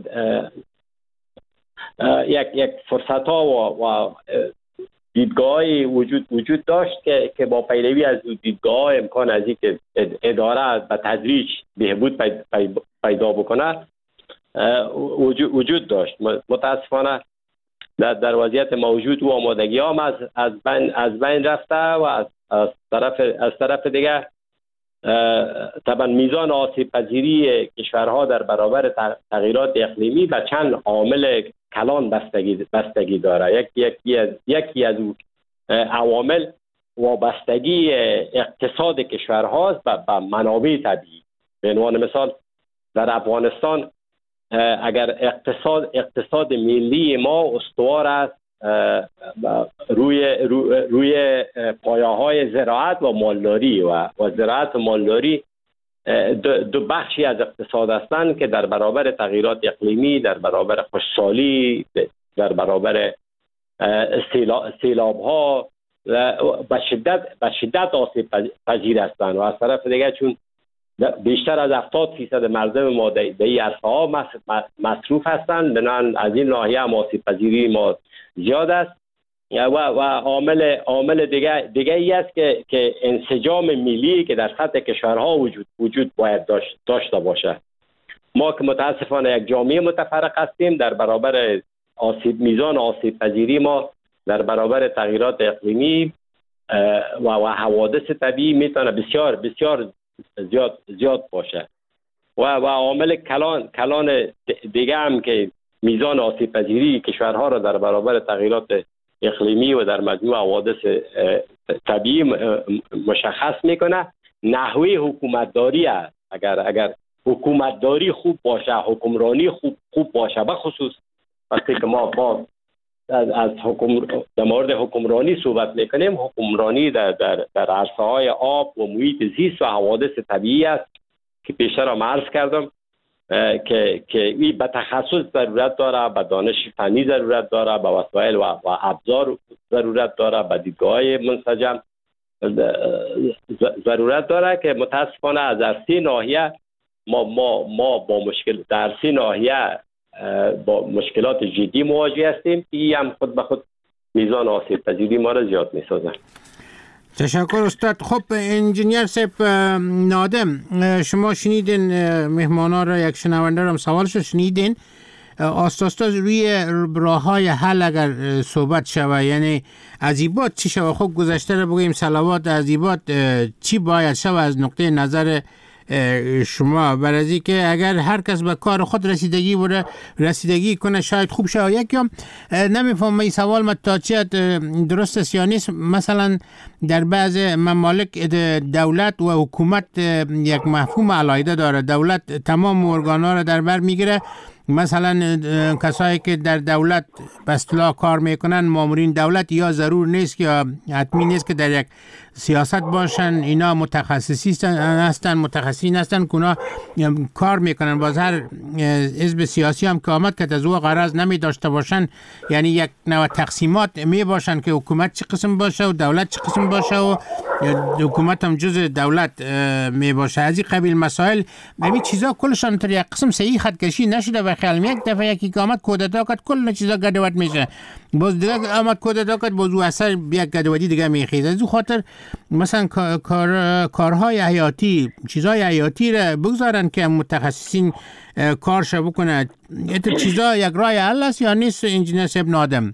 یک یک فرصت ها و, و دیدگاهی وجود وجود داشت که که با پیروی از دیدگاه امکان از اینکه اداره به تدریج بهبود پیدا بکنه وجود, وجود داشت. متاسفانه در, در وضعیت موجود و آمادگی هم از از بین از بین رفته و از, از طرف از طرف دیگه طبعا میزان آسیب پذیری کشورها در برابر تغییرات اقلیمی به چند عامل کلان بستگی بستگی داره. یکی یکی از یکی از عوامل وابستگی اقتصاد کشورهاست به منابع طبیعی. به عنوان مثال در افغانستان اگر اقتصاد اقتصاد ملی ما استوار است روی روی, روی پایه‌های زراعت و مالداری و و زراعت و مالداری دو بخشی از اقتصاد هستند که در برابر تغییرات اقلیمی، در برابر خشکسالی، در برابر سیلاب‌ها به شدت به شدت آسیب پذیر هستند و از طرف دیگه چون بیشتر از هفتاد فیصد مردم ما در این عرصه‌ها مصروف هستند، بنابراین از این ناحیه هم آسیب پذیری ما زیاد است و و عامل عامل دیگه دیگه ای است که که انسجام ملی که در سطح کشورها وجود وجود باید داشت داشته باشه. ما که متاسفانه یک جامعه متفرق هستیم، در برابر آسیب میزان آسیب پذیری ما در برابر تغییرات اقلیمی و و حوادث طبیعی میتونه بسیار بسیار زیاد زیاد باشه و و عامل کلان کلان دیگه هم که میزان آسیب پذیری کشورها را در برابر تغییرات اقلیمی و در مجموع حوادث طبیعی مشخص میکنه، نحوه حکومتداری است. اگر اگر حکومتداری خوب باشه، حکمرانی خوب خوب باشه، به خصوص وقتی که ما با از از حکم در مورد حکمرانی صحبت میکنیم، حکمرانی در در در عرصه‌های آب و محیط زیست و حوادث طبیعی است که پیشتر هم عرض کردم که که این به تخصص ضرورت داره، به دانش فنی ضرورت داره، به وسایل و, و ابزار ضرورت داره، به دیدگاه‌های منسجم ضرورت داره که متاسفانه از سه ناحیه ما ما ما با مشکل در سه ناحیه با مشکلات جدی مواجه هستیم. این هم خود به خود میزان آسیب پذیری ما را زیاد می‌سازه.
تشکر استاد. خب انجینیر صاحب نادم، شما شنیدین مهمانا را، یک شنونده را سوالش شنیدین، آستاستا روی راه های حل اگر صحبت شوه، یعنی عذیبات چی شوه؟ خب گذشته را بگویم صلوات عذیبات چی باید شوه از نقطه نظر شما؟ برای که اگر هر کس به کار خود رسیدگی بوده رسیدگی کنه شاید خوب شه. یکم نمیفهم این سوال ما تا چه درست است یا نیست. مثلا در بعض ممالک دولت و حکومت یک مفهوم علیحده داره. دولت تمام ارگان‌ها را در بر میگیره. مثلا کسایی که در دولت به اصطلاح کار میکنن، مامورین دولت، یا ضرور نیست یا حتمی نیست که در یک سیاست باشن، اینا متخصصی هستن متخصصین هستن که اونا کار میکنن. باز هر حزب سیاسی هم که آمد که از او غرض نمی داشته باشن، یعنی یک نوع تقسیمات می باشن که حکومت چه قسم باشه و دولت چه قسم باشه و حکومت هم جز دولت می باشه. از این قبیل مسائل همین چیزا کلشان تر یک قسم صحیح خط کشی نشده. و خیال یک دفعه یکی که آمد کودتا کرد کل چیزا گدوت میشه، باز دیگه آمد کودتا کرد باز او اثر یک گدوتی دیگه میخیزه. از او خاطر مثلا کار کارهای حیاتی، چیزهای حیاتی را بگذارن که متخصصین کارش بکنه. این چیزا یک راه حل است یا نیست انجینیر صاحب نادم؟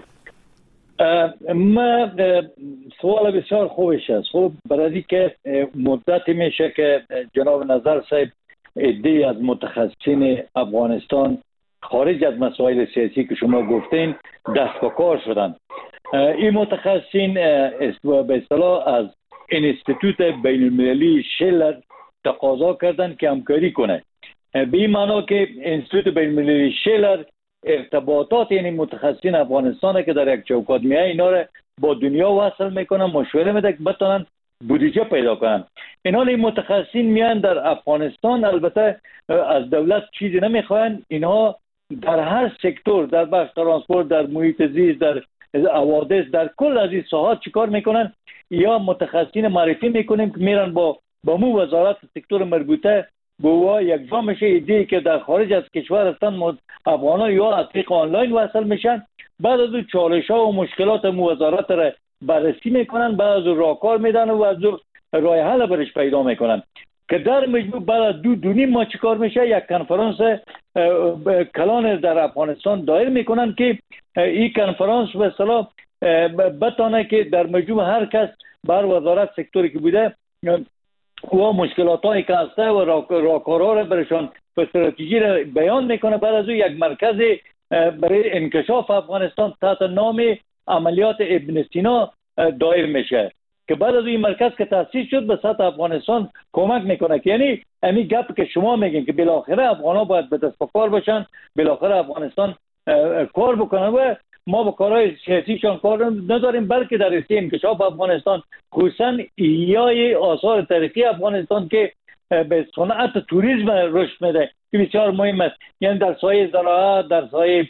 ما سوال بسیار خوبش است. خب برای که مدتی میشه که جناب نظر صاحب عده‌ای از متخصصین افغانستان خارج از مسائل سیاسی که شما گفتین دست به کار شدن. این متخصصین به اصطلاح از انستیتوت بین المللی شلر تقاضا کردن که همکاری کنه. به این معنا که انستیتوت بین المللی شلر ارتباطات یعنی متخصصین افغانستان که در یک چوکات میایه اینا رو با دنیا وصل میکنن، مشوره میده که بتونن بودجه پیدا کنن. اینا این متخصصین میان در افغانستان، البته از دولت چیزی نمیخواین. اینها در هر سکتور، در بخش ترانسپورت، در محیط زیست، در حوادث، در کل از این ساحات چیکار میکنن؟ یا متخصصین معرفی میکنیم که میرن با با مو وزارت سکتور مربوطه با یک جا میشه ایده که در خارج از کشور هستن افغانان یا از طریق آنلاین وصل میشن. بعد از اون چالش ها و مشکلات مو وزارت را بررسی میکنن، بعد از اون راهکار میدن و از اون راه حل برش پیدا میکنن که در مجموع بعد از دو دونیم ما چیکار میشه؟ یک کنفرانس کلان در افغانستان دایر میکنن که این کنفرانس به اصطلاح بتانه که در مجموع هر کس بر وزارت سکتوری که بوده و مشکلات هایی که هسته و راهکارها را برشان و استراتژی را بیان میکنه. بعد از اون یک مرکز برای انکشاف افغانستان تحت نام عملیات ابن سینا دایر میشه که بعد از این مرکز که تأسیس شد به سطح افغانستان کمک میکنه. که یعنی همین گپ که شما میگین که بالاخره افغانا باید به دست کار باشن، بالاخره افغانستان کار بکنن و ما با کارهای سیاسیشان کار نداریم، بلکه در رشته انکشاف افغانستان، خصوصا ایای آثار تاریخی افغانستان که به صنعت توریسم رشد میده که بسیار مهم است. یعنی در سایه زراعت، در سایه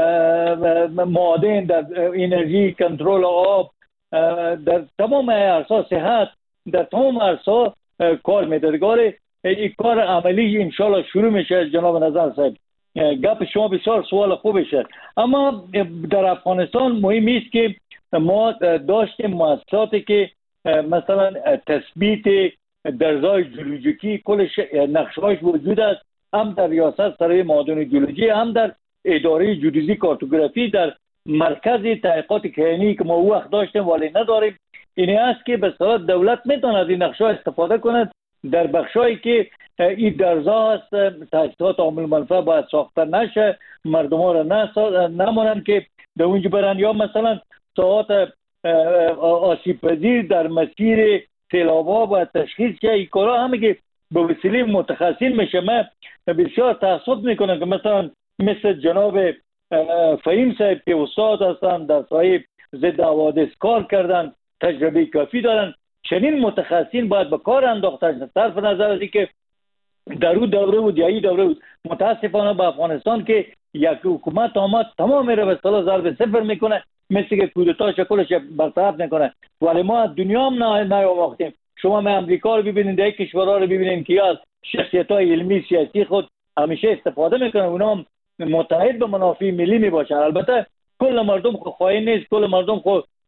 معادن، در انرژی، کنترل آب، در تمام عرصه صحت، در تمام عرصه کار میده. دیگه این کار عملی انشالله شروع میشه. جناب نظر صاحب گپ شما بسیار سوال خوبی شد. اما در افغانستان مهم است که ما داشتیم مؤسساتی که مثلا تثبیت درزای جیولوژیکی کلش نقشه‌اش وجود است، هم در ریاست سرای معادن جیولوژی، هم در اداره جیولوژی کارتوگرافی، در مرکز تحقیقات کیهانی که ما او وقت داشتیم ولی نداریم. این است که به صورت دولت میتونه از این نقشه‌ها استفاده کند در بخشایی که این درزا است. تاسیسات عامل منفعه باید ساخته نشه، مردم ها را نمانند که در اونجا برن، یا مثلا ساعات آسیب پذیر در مسیر سیلاب‌ها باید تشخیص شه. این کارا همه که به وسیله متخصصین میشه. من بسیار تأسف میکنم که مثلا مثل جناب فهیم صاحب که استاد هستن، در سایه ضد حوادث کار کردن، تجربه کافی دارن، چنین متخصصین باید به کار انداخته شد. صرف نظر از اینکه در اون دوره بود یا این دوره بود، متاسفانه به افغانستان که یک حکومت آمد تمام را به اصطلاح ضرب صفر میکنه، مثل که کودتا شکلش برطرف میکنه. ولی ما دنیا هم نیاموختیم. شما به امریکا رو ببینید، در کشورها رو ببینید که از شخصیت‌های علمی سیاسی خود همیشه استفاده میکنه، اونا هم متحد به منافع ملی میباشن. البته کل مردم خو خواهی نیست، کل مردم خو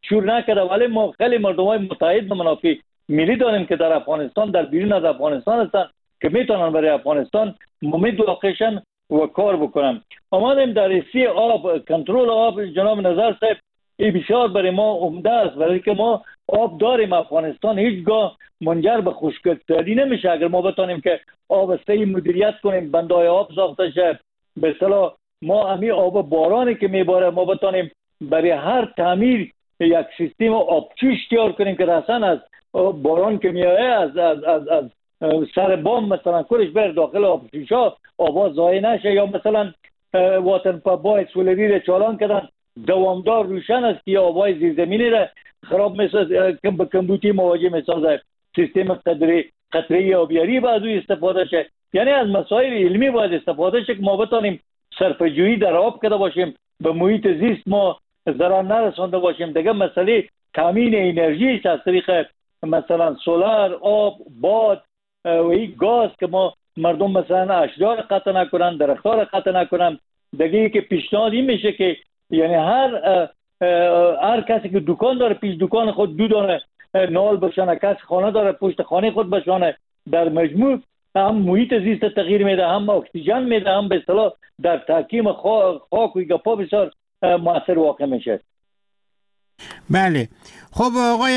شور نکرده، ولی ما خیلی مردمای متحد به منافع ملی داریم که در افغانستان، در بیرون از افغانستان هستن که میتونن برای افغانستان ممید واقعشن و کار بکنن. آمدیم در سی آب، کنترل آب جناب نظر صاحب این بسیار برای ما عمده است، برای که ما آب داریم. افغانستان هیچگاه منجر به خشکسالی نمیشه اگر ما بتونیم که آب صحیح مدیریت کنیم، بندهای آب ساخته شه. به اصطلاح ما همین آب بارانی که میباره ما بتونیم برای هر تعمیر یک سیستم آبچوش تیار کنیم که رسن از باران که میایه از از از, از سر بام مثلا کلش بر داخل آبچوشا آب ضایع نشه، یا مثلا واتن پمپای سولری را چالان کردن دوامدار روشن است که آبای زیرزمینی را خراب میسازه، کم به کمبودی مواجه میسازه. سیستم قطره قطره آبیاری باید از استفاده شه. یعنی از مسائل علمی باید استفاده شه که ما بتونیم صرفه‌جویی در آب کرده باشیم، به محیط زیست ما ضرر نرسانده باشیم. دیگه مسئله تامین انرژی است از طریق مثلا سولار، آب، باد و این گاز که ما مردم مثلا اشجار قطع نکنن، درختار قطع نکنن. دیگه که پیشنهاد این میشه که یعنی هر هر کسی که دکان داره پیش دکان خود دو دانه نال بشانه، کسی خانه داره پشت خانه خود بشانه. در مجموع هم محیط زیست تغییر میده، هم اکسیژن میده، هم به اصطلاح در تحکیم خاک و گپا بسیار مؤثر واقع میشه.
بله. خب آقای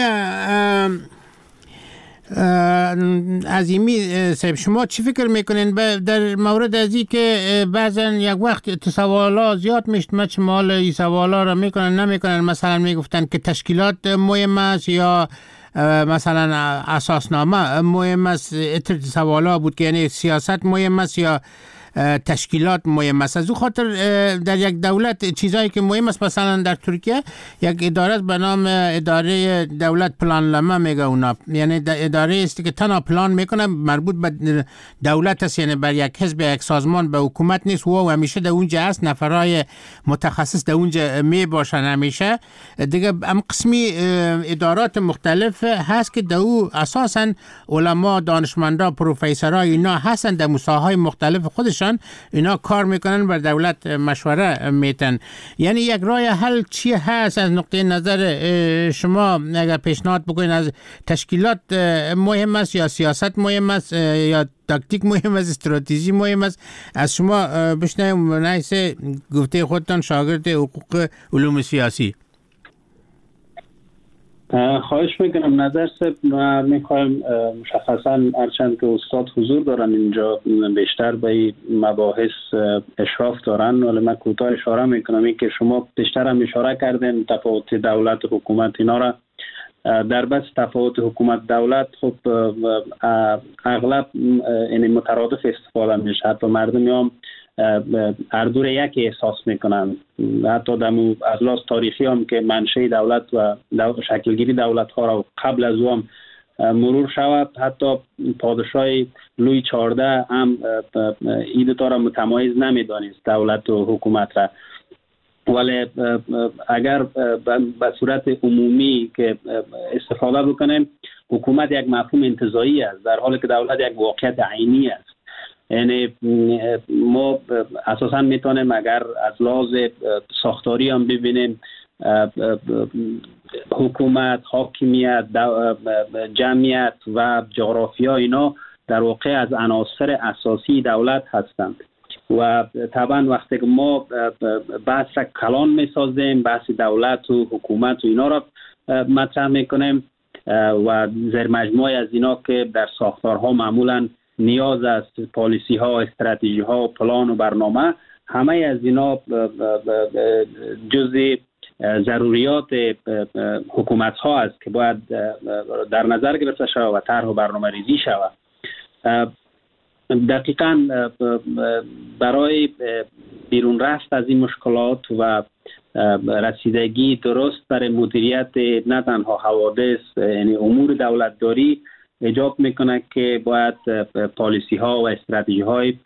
عظیمی صاحب، شما چی فکر میکنین در مورد از این که بعضا یک وقت سوالا زیاد میشت مچ مال این سوالا را میکنن نمیکنن، مثلا میگفتن که تشکیلات مهم است یا مثلا اساسنامه مهم است. اتر سوالا بود که یعنی سیاست مهم است یا تشکیلات مهم است. از او خاطر در یک دولت چیزایی که مهم است، مثلا در ترکیه یک اداره به نام اداره دولت پلانلama میگه اونا، یعنی اداره است که تنها پلان میکنه، مربوط به دولت است، یعنی بر یک حزب یک سازمان به حکومت نیست. و همیشه در اونجا است، نفرای متخصص در اونجا می باشن همیشه. دیگه هم قسمی ادارات مختلف هست که در او اساسا علما، دانشمندا، پروفسورها اینا هستن در مساحهای مختلف خودشان اینا کار میکنن بر دولت مشوره میتن. یعنی یک راه حل چی هست از نقطه نظر شما؟ اگر پیشنهاد بکنین از تشکیلات مهم است یا سیاست مهم است یا تاکتیک مهم است، استراتژی مهم است، از شما بشنویم. نایسه گفته خودتان شاگرد حقوق علوم سیاسی.
خواهش میکنم نظر صاحب، ما میخوایم مشخصا هرچند که استاد حضور دارن اینجا بیشتر به مباحث اشراف دارن، ولی من کوتاه اشاره میکنم این که شما بیشتر هم اشاره کردین تفاوت دولت و حکومت اینا را. در بس تفاوت حکومت دولت خب اغلب یعنی مترادف استفاده میشه، حتی مردم هم هر دور یکی احساس میکنن. حتی دمو از لحاظ تاریخی هم که منشأ دولت و شکلگیری دولت ها را قبل از او هم مرور شود، حتی پادشاه لوی چهارده هم این دو تا را متمایز نمیدانست دولت و حکومت را. ولی اگر به صورت عمومی که استفاده بکنیم، حکومت یک مفهوم انتزاعی است، در حالی که دولت یک واقعیت عینی است. یعنی ما اساسا میتونیم اگر از لحاظ ساختاری هم ببینیم، حکومت، حاکمیت، جمعیت و جغرافیا اینا در واقع از عناصر اساسی دولت هستند. و طبعا وقتی که ما بحث را کلان میسازیم، بحث دولت و حکومت و اینا را مطرح میکنیم و زیر مجموعه از اینا که در ساختارها معمولا نیاز است، پالیسی ها، استراتژی ها، پلان و برنامه، همه از اینا جزء ضروریات حکومت ها است که باید در نظر گرفته شود و طرح و برنامه ریزی شود. دقیقاً برای بیرون رفت از این مشکلات و رسیدگی درست برای مدیریت نه تنها حوادث یعنی امور دولتداری ایجاب میکنه که باید پالیسی ها و استراتژی های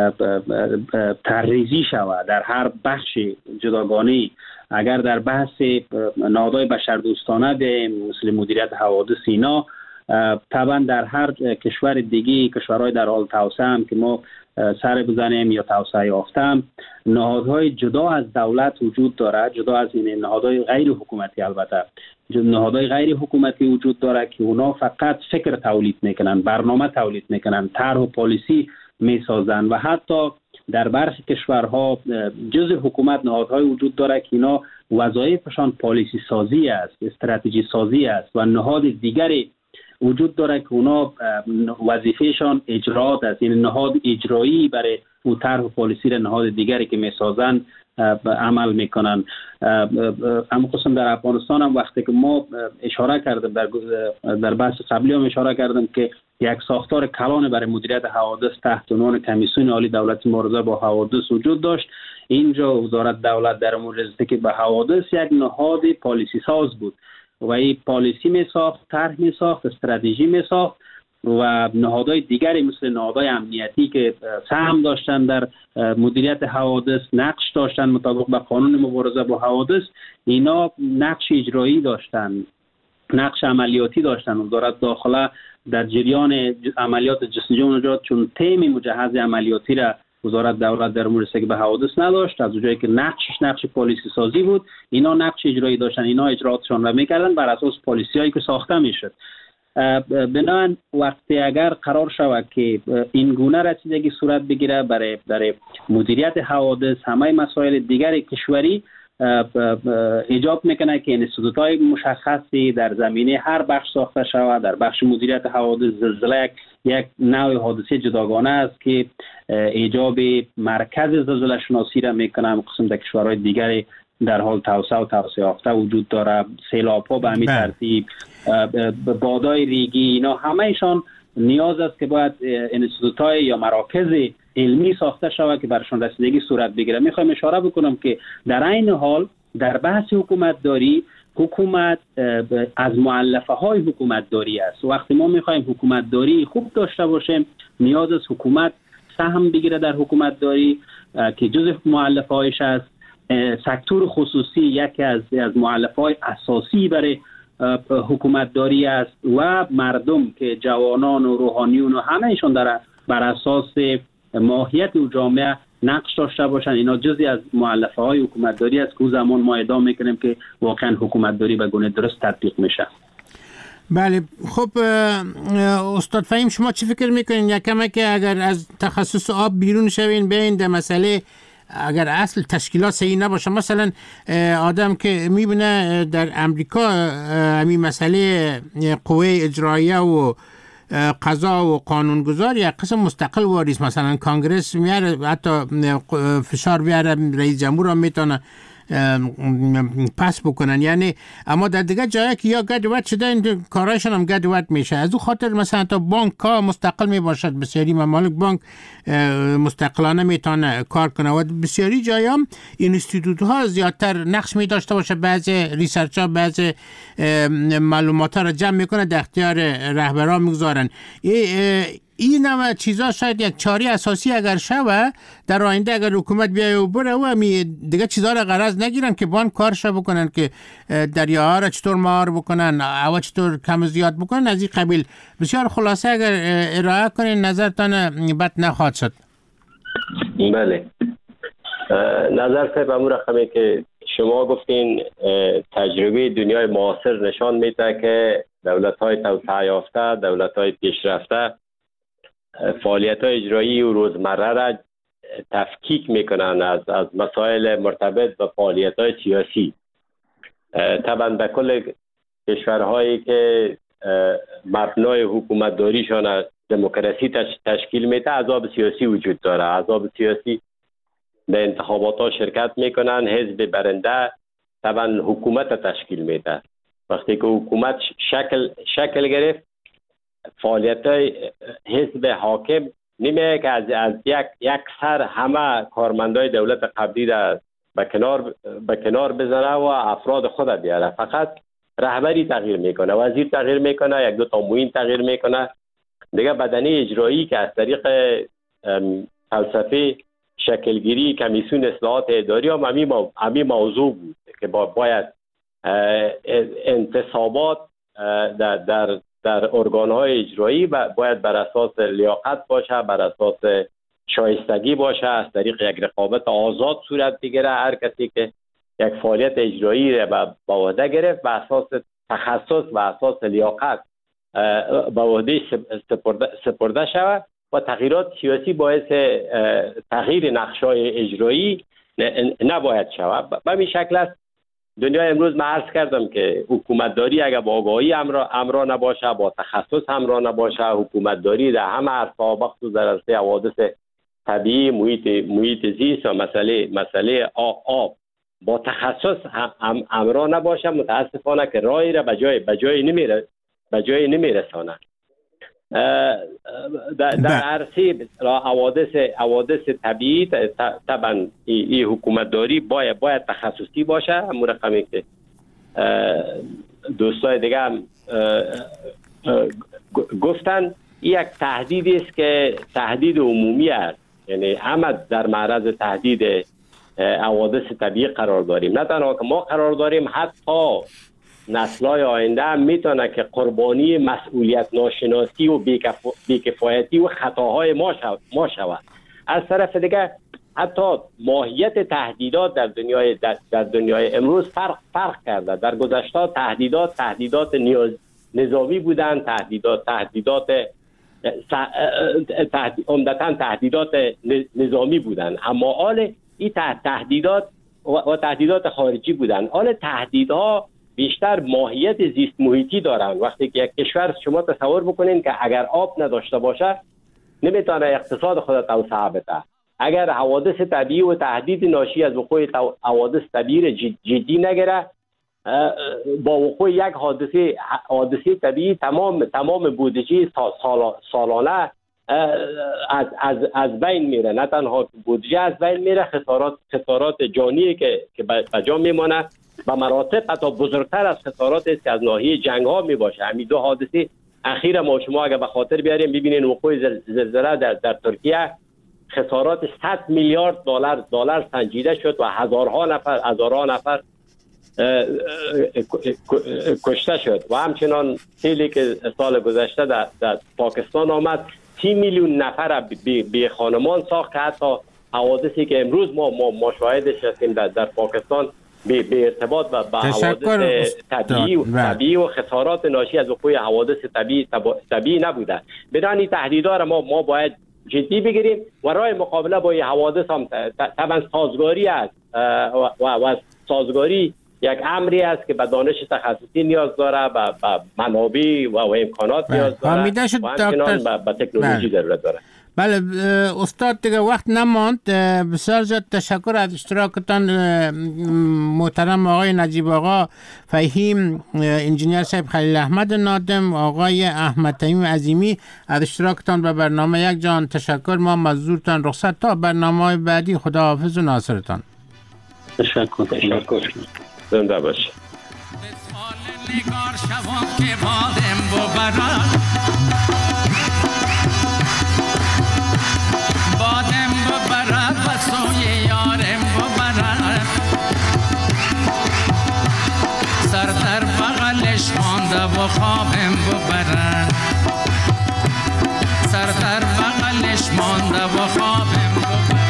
تحریزی شود در هر بخش جداگانه. اگر در بحث نهادهای بشردوستانه به مثل مدیریت حوادث اینا طبعا در هر کشور دیگه، کشورهای در حال توسعه هم که ما سر بزنیم یا توسعه یافته هم، نهادهای جدا از دولت وجود داره، جدا از این نهادهای غیر حکومتی. البته نهادهای غیر حکومتی وجود داره که اونا فقط فکر تولید میکنن، برنامه تولید میکنن، طرح و پالیسی میسازن و حتی در برخی کشورها جز حکومت نهادهای وجود داره که اینا وظایفشان پالیسی سازی است، استراتژی سازی است و نهاد دیگری وجود داره که اونا وظیفهشان اجرات است، یعنی نهاد اجرایی برای او طرح و پالیسی را نهاد دیگری که میسازن عمل میکنن. اما قسم در افغانستان هم وقتی که ما اشاره کردیم در در بحث قبلی هم اشاره کردیم که یک ساختار کلان برای مدیریت حوادث تحت عنوان کمیسیون عالی دولتی مبارزه با حوادث وجود داشت. اینجا وزارت دولت در امور نزدیکی به حوادث یک نهاد پالیسی ساز بود و این پالیسی می ساخت، طرح می ساخت، استراتژی می ساخت و نهادهای دیگری مثل نهادهای امنیتی که سهم داشتن در مدیریت حوادث، نقش داشتن مطابق به قانون مبارزه با حوادث، اینا نقش اجرایی داشتن، نقش عملیاتی داشتن. وزارت داخله در جریان عملیات جستجو و نجات چون تیم مجهز عملیاتی را وزارت دولت در امور رسیدگی به حوادث نداشت، از اونجایی که نقشش نقش پالیسی سازی بود، اینا نقش اجرایی داشتن، اینا اجراتشون را میکردن بر اساس پالیسیایی که ساخته میشد. بنابراین وقتی اگر قرار شود که این گونه رسیدگی صورت بگیره برای برای مدیریت حوادث، همه مسائل دیگر کشوری ایجاب میکنه که انستیتوت‌های مشخصی در زمینه هر بخش ساخته شود. در بخش مدیریت حوادث زلزله یک نوع حادثه جداگانه است که ایجاب مرکز زلزله شناسی را میکنه. قسم در کشورهای دیگری در حال توسعه و توسعه یافته وجود داره، سیلاب‌ها به همین ترتیب، بادای ریگی، اینا همه‌شان نیاز است که باید انستیتوت‌های یا مراکز علمی ساخته شود که برشان رسیدگی صورت بگیره. میخوایم اشاره بکنم که در این حال در بحث حکومت داری، حکومت از مؤلفه های حکومت داری است. وقتی ما میخوایم حکومت داری خوب داشته باشیم، نیاز است حکومت سهم بگیره در حکومت داری که جزء مؤلفه هایش است. سکتور خصوصی یکی از از مؤلفه های اساسی برای حکومت داری است و مردم که جوانان و روحانیون و همهشون در بر اساس ماهیت و جامعه نقش داشته باشن. اینا جزئی از مؤلفه های حکومت داری است که او زمان ما ادعا میکنیم که واقعا حکومت داری به گونه درست تطبیق میشه.
بله، خب استاد فهیم، شما چی فکر میکنین؟ یکم که اگر از تخصص آب بیرون شوین بیاین در مسئله، اگر اصل تشکیلات صحیح نباشه، مثلا آدم که میبینه در امریکا همین مسئله قوه اجراییه و قضا و قانونگذار یک قسم مستقل واریست، مثلا کانگرس میاره، حتی فشار بیاره رئیس جمهور هم میتونه پس بکنن، یعنی اما در دیگه جایی که یا گدوت شده این کارایشان هم گدوت میشه. از او خاطر مثلا تا بانک ها مستقل میباشد، بسیاری ممالک بانک مستقلانه میتونه کار کنه و بسیاری جایی هم اینستیتوت ها زیادتر نقش میداشته باشه، بعضی ریسرچ ها بعضی معلومات ها را جمع میکنه در اختیار رهبران میگذارن. این نوع چیزا شاید یک چاره اساسی اگر شوه در آینده، اگر حکومت بیای و بره و می دیگه چیزا را غرض نگیرن که بان کارش بکنن که دریاها را چطور مهار بکنن، هوا چطور کم و زیاد بکنن، از این قبیل. بسیار خلاصه اگر ارائه کنین نظرتان بد نخواهد شد.
بله، نظر صاحب امور رقمی که شما گفتین تجربه دنیای معاصر نشان میده که دولت‌های توسعه یافته، دولت‌های پیشرفته فعالیت‌های اجرایی و روزمره را تفکیک میکنن از از مسائل مرتبط با فعالیت‌های سیاسی. طبعا در کل کشورهایی که مبنای حکومتداریشان دموکراسی تشکیل میده، احزاب سیاسی وجود داره. احزاب سیاسی در انتخابات ها شرکت میکنن، حزب برنده طبعا حکومت تشکیل میده. وقتی که حکومت شکل شکل گرفت، فعالیت های حزب حاکم نمیه که از از یک یک سر همه کارمندای دولت قبلی را به کنار به کنار بزنه و افراد خود بیاره. فقط رهبری تغییر میکنه، وزیر تغییر میکنه، یک دو تا معین تغییر میکنه. دیگه بدنه اجرایی که از طریق فلسفه شکلگیری کمیسیون اصلاحات اداری هم همین موضوع بود که باید انتصابات در, در در ارگان‌های اجرایی باید بر اساس لیاقت باشه، بر اساس شایستگی باشه، از طریق یک رقابت آزاد صورت بگیره. هر کسی که یک فعالیت اجرایی را به عهده گرفت بر اساس تخصص و اساس لیاقت به عهده سپرده, سپرده شود و تغییرات سیاسی باعث تغییر نقش‌های اجرایی نباید شود. به این شکل است دنیای امروز من عرض کردم که حکومتداری اگر با آگاهی همراه نباشه، با تخصص همراه نباشه، حکومتداری در همه عرصه‌ها بخصوص در عرصه حوادث طبیعی، محیط محیط زیست و مسئله مسئله آب با تخصص هم همراه نباشه، متاسفانه که راهی را به جای به جای نمیره به جای نمیرسانه. در در عرصه حوادث حوادث طبیعی طبعا این حکومتداری باید باید تخصصی باشه. همون رقمی که دوستای دیگه هم گفتن، یک تهدیدی است که تهدید عمومی است، یعنی همه در معرض تهدید حوادث طبیعی قرار داریم. نه تنها که ما قرار داریم، حتی نسل‌های آینده هم میتونه که قربانی مسئولیت ناشناسی و بیکفایتی و خطاهای ما ما شود. از طرف دیگه حتی ماهیت تهدیدات در دنیای در, در دنیای امروز فرق فرق کرده. در گذشته تهدیدات تهدیدات نیاز نظامی بودند، تهدیدات تهدیدات تهدید عمدتاً تهدیدات نظامی بودند، اما حال این تهدیدات و تهدیدات خارجی بودند. حال تهدیدها بیشتر ماهیت زیست محیطی دارن. وقتی که یک کشور، شما تصور بکنین که اگر آب نداشته باشه نمیتونه اقتصاد خود توسعه بده. اگر حوادث طبیعی و تهدید ناشی از وقوع حوادث طبیعی جدی نگیره، با وقوع یک حادثه حادثه طبیعی تمام تمام بودجه سال سالانه از از از بین میره. نه تنها بودجه از بین میره، خسارات خسارات جانی که که به جا میمونه و مراتب حتی بزرگتر از خساراتی است که از ناحیه جنگ ها می باشه. همین دو حادثه اخیر ما شما اگر به خاطر بیاریم ببینین، وقوع زلزله در در ترکیه خسارات صد میلیارد دلار دلار سنجیده شد و هزارها نفر هزارها نفر کشته شد. و همچنان سیلی که سال گذشته در, در پاکستان آمد سی میلیون نفر بی خانمان ساخت، که حتی حوادثی که امروز ما ما, ما شاهدش هستیم در, در پاکستان به به ارتباط و با حوادث طبیعی و طبیعی و خسارات ناشی از وقوع حوادث طبیعی طبیعی نبوده. بدان این تهدیدها را ما ما باید جدی بگیریم و راه مقابله با این حوادث هم طبعا سازگاری است و و سازگاری یک امری است که به دانش تخصصی نیاز داره، به منابع و امکانات نیاز داره و همچنان به تکنولوژی ضرورت داره.
بله استاد، دیگه وقت نماند. بسیار زیاد تشکر از اشتراکتان محترم آقای نجیب آقا فهیم، انجینیر صاحب خلیل احمد نادم، آقای احمد تمیم عظیمی از اشتراکتان به برنامه یک جان تشکر. ما مزدورتان رخصت تا برنامه بعدی. خداحافظ و ناصرتان.
تشکر تشکر
زنده باشید.
بادم ببرد و سوی یارم ببرد، سر در بغلش مانده و خوابم ببرد، سر در بغلش مانده و خوابم ببرد.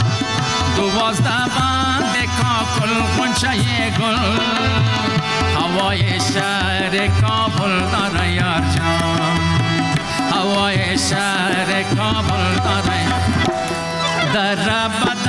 دوازده بند کاکل غنچه گل هوای شهر کابل داره یار جان، هوای شهر کابل داره در ربط